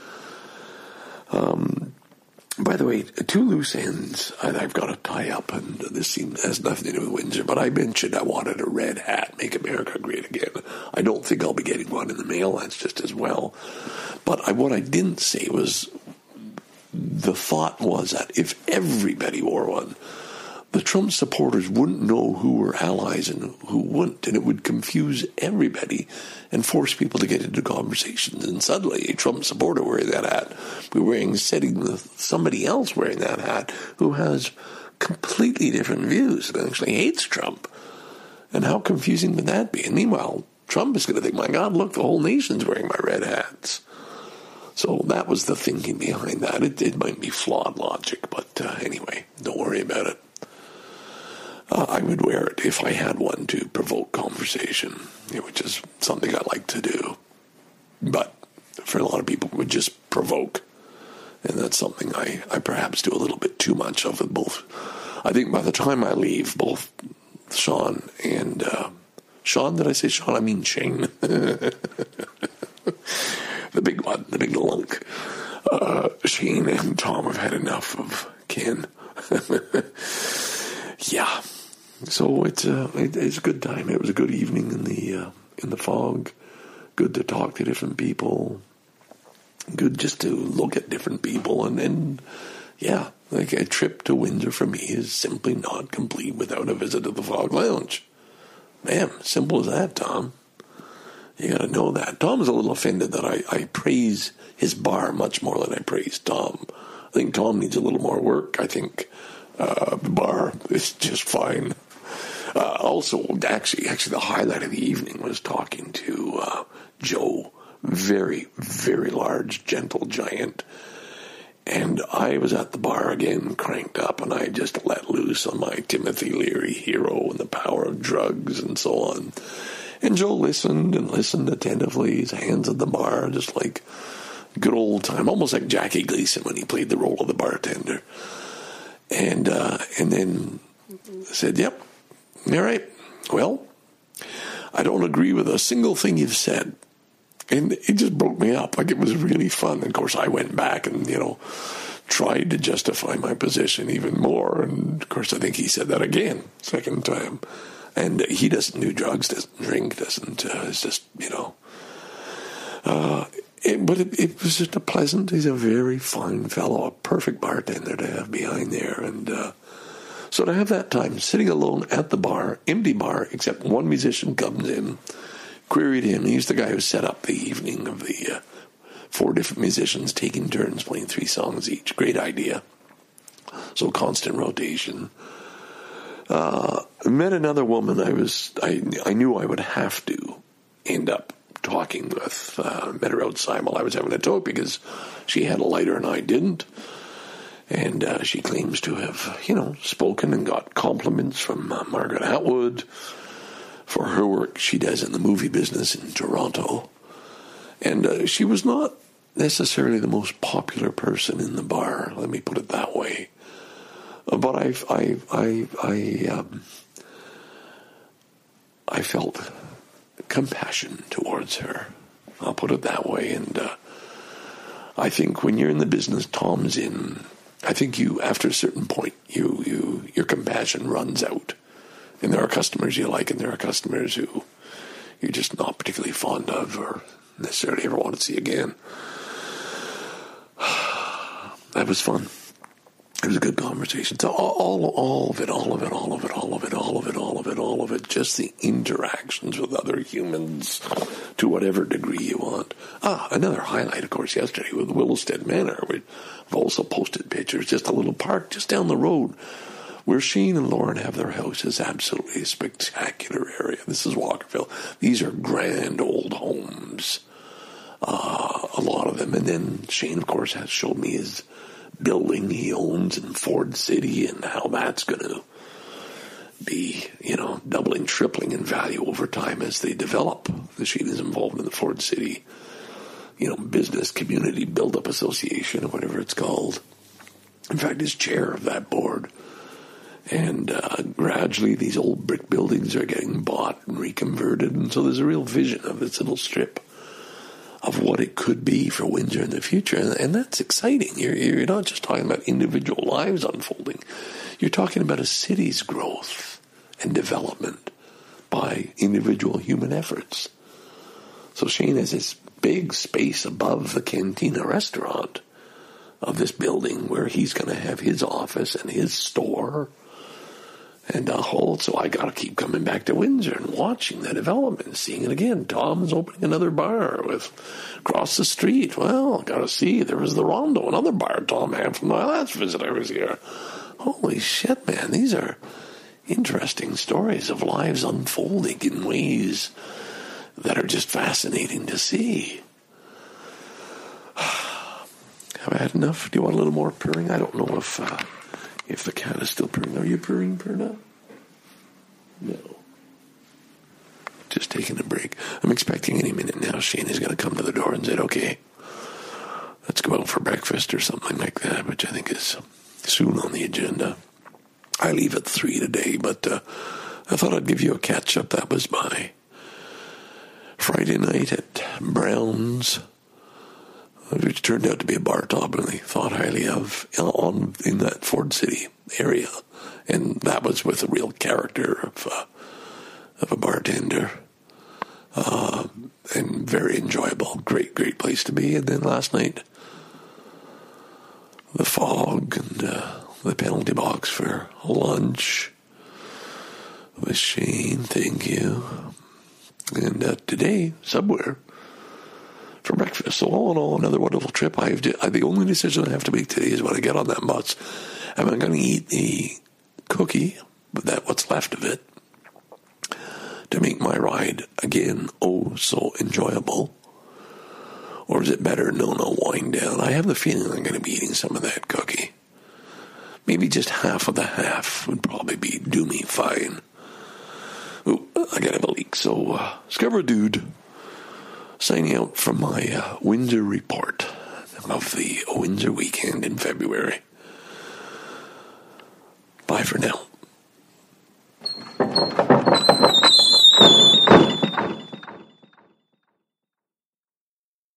Um... By the way, two loose ends I've got to tie up, and this seems, has nothing to do with Windsor, but I mentioned I wanted a red hat, Make America Great Again. I don't think I'll be getting one in the mail, that's just as well. But I, what I didn't say was, the thought was that if everybody wore one, the Trump supporters wouldn't know who were allies and who wouldn't, and it would confuse everybody and force people to get into conversations. And suddenly, a Trump supporter wearing that hat, we're wearing, setting with somebody else wearing that hat who has completely different views and actually hates Trump. And how confusing would that be? And meanwhile, Trump is going to think, my God, look, the whole nation's wearing my red hats. So that was the thinking behind that. It, it might be flawed logic, but uh, anyway, don't worry about it. Uh, I would wear it if I had one to provoke conversation, which is something I like to do. But for a lot of people, it would just provoke. And that's something I, I perhaps do a little bit too much of with both. I think by the time I leave, both Sean and... Uh, Sean, did I say Sean? I mean Shane. The big one, the big lunk. Uh, Shane and Tom have had enough of Ken. Yeah. So it's a, it's a good time. It was a good evening in the uh, in the fog. Good to talk to different people. Good just to look at different people. And, and yeah, like a trip to Windsor for me is simply not complete without a visit to the Fog Lounge. Man, simple as that, Tom. You got to know that. Tom's a little offended that I, I praise his bar much more than I praise Tom. I think Tom needs a little more work. I think uh, the bar is just fine. Uh, also, actually, actually, the highlight of the evening was talking to uh, Joe, very, very large, gentle giant. And I was at the bar again, cranked up, and I just let loose on my Timothy Leary hero and the power of drugs and so on. And Joe listened and listened attentively, his hands at the bar, just like good old time, almost like Jackie Gleason when he played the role of the bartender. And uh, and then said, yep, all right, well, I don't agree with a single thing you've said. And it just broke me up. Like, it was really fun. And of course, I went back and, you know, tried to justify my position even more. And of course, I think he said that again, second time. And he doesn't do drugs, doesn't drink, doesn't, uh, it's just, you know. Uh, it, but it, it was just a pleasant, he's a very fine fellow, a perfect bartender to have behind there. And uh, so to have that time, sitting alone at the bar, empty bar, except one musician comes in, queried him. He's the guy who set up the evening of the uh, four different musicians taking turns playing three songs each. Great idea. So constant rotation. Uh, met another woman I was, I, I knew I would have to end up talking with. Uh, met her outside while I was having a talk because she had a lighter and I didn't. And uh, she claims to have, you know, spoken and got compliments from uh, Margaret Atwood for her work she does in the movie business in Toronto. And uh, she was not necessarily the most popular person in the bar, let me put it that way. Uh, but I, I, I, I, um, I felt compassion towards her. I'll put it that way. And uh, I think when you're in the business Tom's in, I think you, after a certain point, you, you, your compassion runs out. And there are customers you like, and there are customers who you're just not particularly fond of or necessarily ever want to see again. that was fun. It was a good conversation. So all, all, all of it, all of it, all of it, all of it, all of it, all of it, all of it, just the interactions with other humans to whatever degree you want. Ah, another highlight, of course, yesterday with Willowstead Manor. We've also posted pictures, just a little park just down the road where Shane and Lauren have their house. Is absolutely a spectacular area. This is Walkerville. These are grand old homes, uh, a lot of them. And then Shane, of course, has showed me his building he owns in Ford City and how that's going to be, you know, doubling, tripling in value over time as they develop. The Shane is involved in the Ford City, you know, Business Community Build-Up Association or whatever it's called. In fact, he's chair of that board. And uh, gradually these old brick buildings are getting bought and reconverted. And so there's a real vision of this little strip of what it could be for Windsor in the future. And, and that's exciting. You're, you're not just talking about individual lives unfolding. You're talking about a city's growth and development by individual human efforts. So Shane has this big space above the Cantina restaurant of this building where he's going to have his office and his store and a whole. So I got to keep coming back to Windsor and watching the development, seeing it again. Tom's opening another bar with across the street. Well, got to see. There was the Rondo, another bar Tom had from my last visit I was here. Holy shit, man. These are interesting stories of lives unfolding in ways that are just fascinating to see. Have I had enough? Do you want a little more purring? I don't know if uh, if the cat is still purring. Are you purring, Perna? No. Just taking a break. I'm expecting any minute now Shane is going to come to the door and say, okay, let's go out for breakfast or something like that, which I think is soon on the agenda. I leave at three today, but uh, I thought I'd give you a catch-up. That was my Friday night at Brown's, which turned out to be a bar top and they thought highly of on in that Ford City area. And that was with a real character of, uh, of a bartender. Uh, and very enjoyable. Great, great place to be. And then last night, the fog and uh, the penalty box for lunch with Shane. Thank you. And uh, today, somewhere, for breakfast. So all in all, another wonderful trip. I have to, I, the only decision I have to make today is when I get on that bus, am I going to eat the cookie, with that what's left of it, to make my ride again oh so enjoyable, or is it better no no wind down? I have the feeling I'm going to be eating some of that cookie. Maybe just half of the half would probably be do me fine. Ooh, I gotta have a leak. So, uh, Scarborough Dude, signing out from my uh, Windsor report of the Windsor weekend in February. Bye for now.